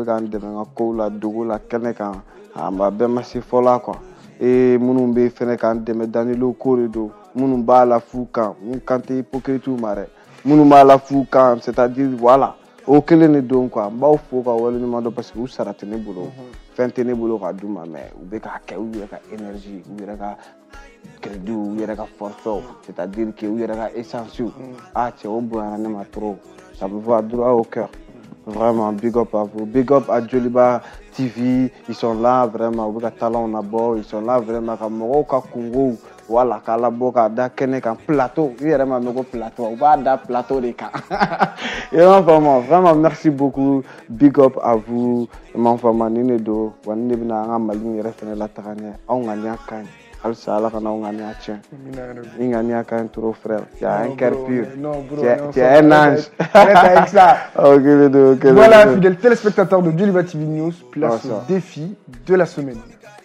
Et mon bé fait quand de Danilo corridor, mon bas la fou quand, quand t'es hypocrite ou marre, mon mal la fou quand, c'est-à-dire voilà, auquel ne donc quoi, bah au faut qu'on le demande parce que vous ça tenez boulot, fin tenez boulot à deux mais ou bien qu'à ou bien qu'à énergie, ou bien qu'à crédit, ou bien qu'à force, c'est-à-dire que ou bien qu'à essentiel, ah c'est au bout à n'aime trop, ça me va droit au cœur. Vraiment, big up à vous. Big up à Joliba T V. Ils sont là, vraiment. Vous avez talent en abord. Ils sont là, vraiment. Comme Moroka Congo. Voilà, Kalaboka, Dakene, un plateau. Il y a vraiment un plateau. On va dar plateau des cas. Et vraiment, vraiment, merci beaucoup. Big up à vous. Mon femme, Nine Do. Wanne Bina, Malini, Refene, la Tarania. On a bien quand. Alsala kana ungania tien. Ingania kan trop frère. Tu as un cœur pur. Tu es un ange. Avec ça. Ok les deux, ok. Voilà, fidèles téléspectateurs de Djoliba T V News, place au défi de la semaine.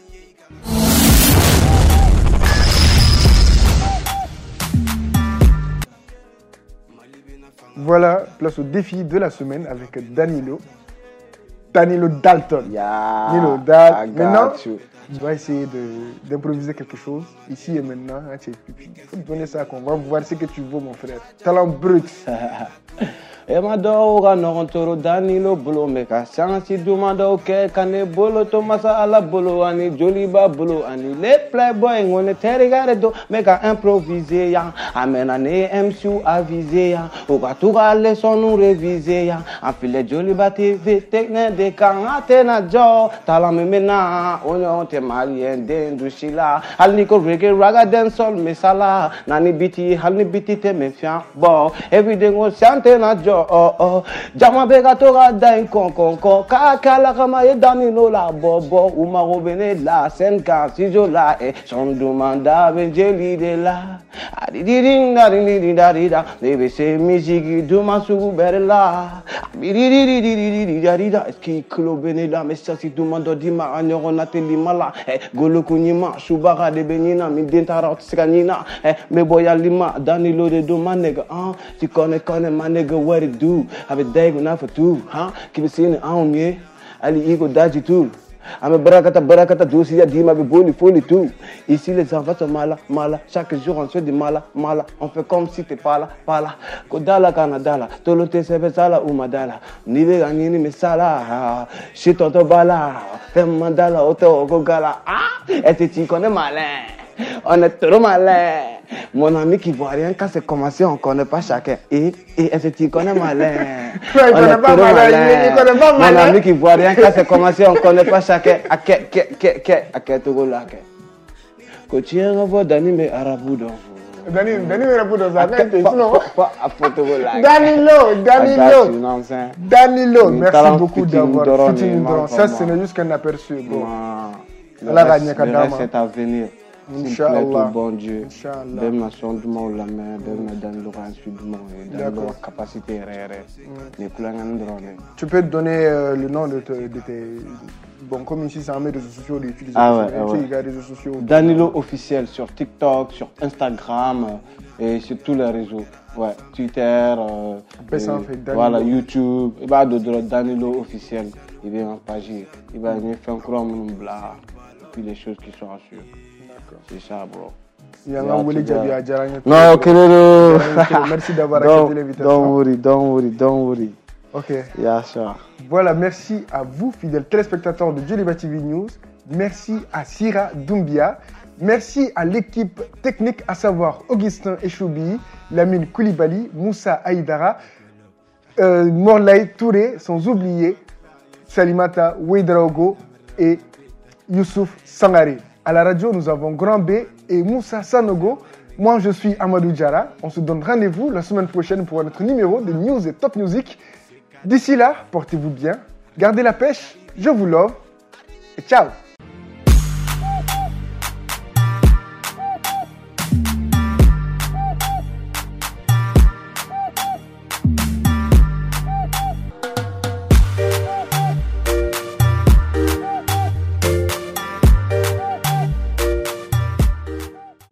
Voilà, place au défi de la semaine avec Danilo. Danilo Dalton. Yeah, Danilo Dalton. Maintenant, tu vas essayer de, d'improviser quelque chose ici et maintenant. Il faut te donner ça, qu'on va voir ce que tu veux, mon frère. Talent brut. Emado ga no toro Danilo bolo meka sansi dumado ke kane bolo to masa ala bolo ani Joliba bolo ani le playboy ngone terigare do meka improviser ya amena ne M C U aviser ya o ga tuga le sonu réviser ya afile Joliba T V tekne de kangate na jo tala memena onyo te malien dendu shila alni ko reggae raga dancehall mesala nani biti halni biti te me fian bo everything was sante na jo oh oh jama bega toga dain kon kon kon ka kala kama e Danilo la bobo uma robene la sen ka si jo la e son demanda benjeli de la adi ding da ding da da deve se musique du masu berla di di di di di da da eski club bene la messa si demando di ma anyoro na te limala e golo kunyima subaka de benina mi dentara tskanina e me boya lima Danilo de do manega ah tu connais connais manega what it do have a day go now for two huh keep seeing it on me ali ego daji too ame barakata barakata dosi ya dima be boni foli tout ici les enfants sont mala mala chaque jour on se dit mala mala on fait comme si t'es pas là pas là kodala kanadala tolote sebe sala ou madala ni ve ganini me sala chez tonto bala fais mandala auto gogala ah et tu connais malin on est trop malin. Mon ami qui voit rien quand c'est commencé, on ne connaît pas chacun. Et, et est-ce que tu connais malin? On est trop malin. Mon ami qui voit rien quand c'est commencé, on ne connaît pas chacun. À quel, quel, quel, quel, à quel togo là? Quand tu es revoir Dani, mais arabou donc. Dani, Dani, mais arabou donc. Sinon, pas à Togo là. Danilo, Danilo. Danilo, merci beaucoup d'avoir foutu une drone. Ça, ce n'est juste qu'un aperçu. Bon. Le reste, c'est à venir. Inch'Allah. Bon Dieu. Donne ma son du monde la main, donne ma donne le rang du monde, donne la capacité rare. Les plans en drone. Tu peux te donner euh, le nom de, te, de tes. Bon, comme ici, ça en met des réseaux sociaux, d'utiliser ah ouais, ah ouais. les réseaux sociaux. Danilo officiel sur TikTok, sur Instagram et sur tous les réseaux. Ouais, Twitter, euh, et, fait, voilà, YouTube. Il va de Danilo officiel. Il vient en page. Il va venir faire un courant mon bla. Et puis les choses qui sont assurées. C'est ça, bro. Non, Kelelo. Merci d'avoir accepté l'invitation. Don't worry, don't worry, don't worry. Ok. Yeah, sure. Voilà, merci à vous, fidèles téléspectateurs de Djoliba T V News. Merci à Sira Doumbia. Merci à l'équipe technique, à savoir Augustin Echoubi, Lamine Koulibaly, Moussa Aïdara, euh, Morlay Touré, sans oublier Salimata Ouedraogo et Youssouf Sangare. À la radio, nous avons Grand B et Moussa Sanogo. Moi, je suis Amadou Diarra. On se donne rendez-vous la semaine prochaine pour notre numéro de News et Top Music. D'ici là, portez-vous bien, gardez la pêche, je vous love et ciao.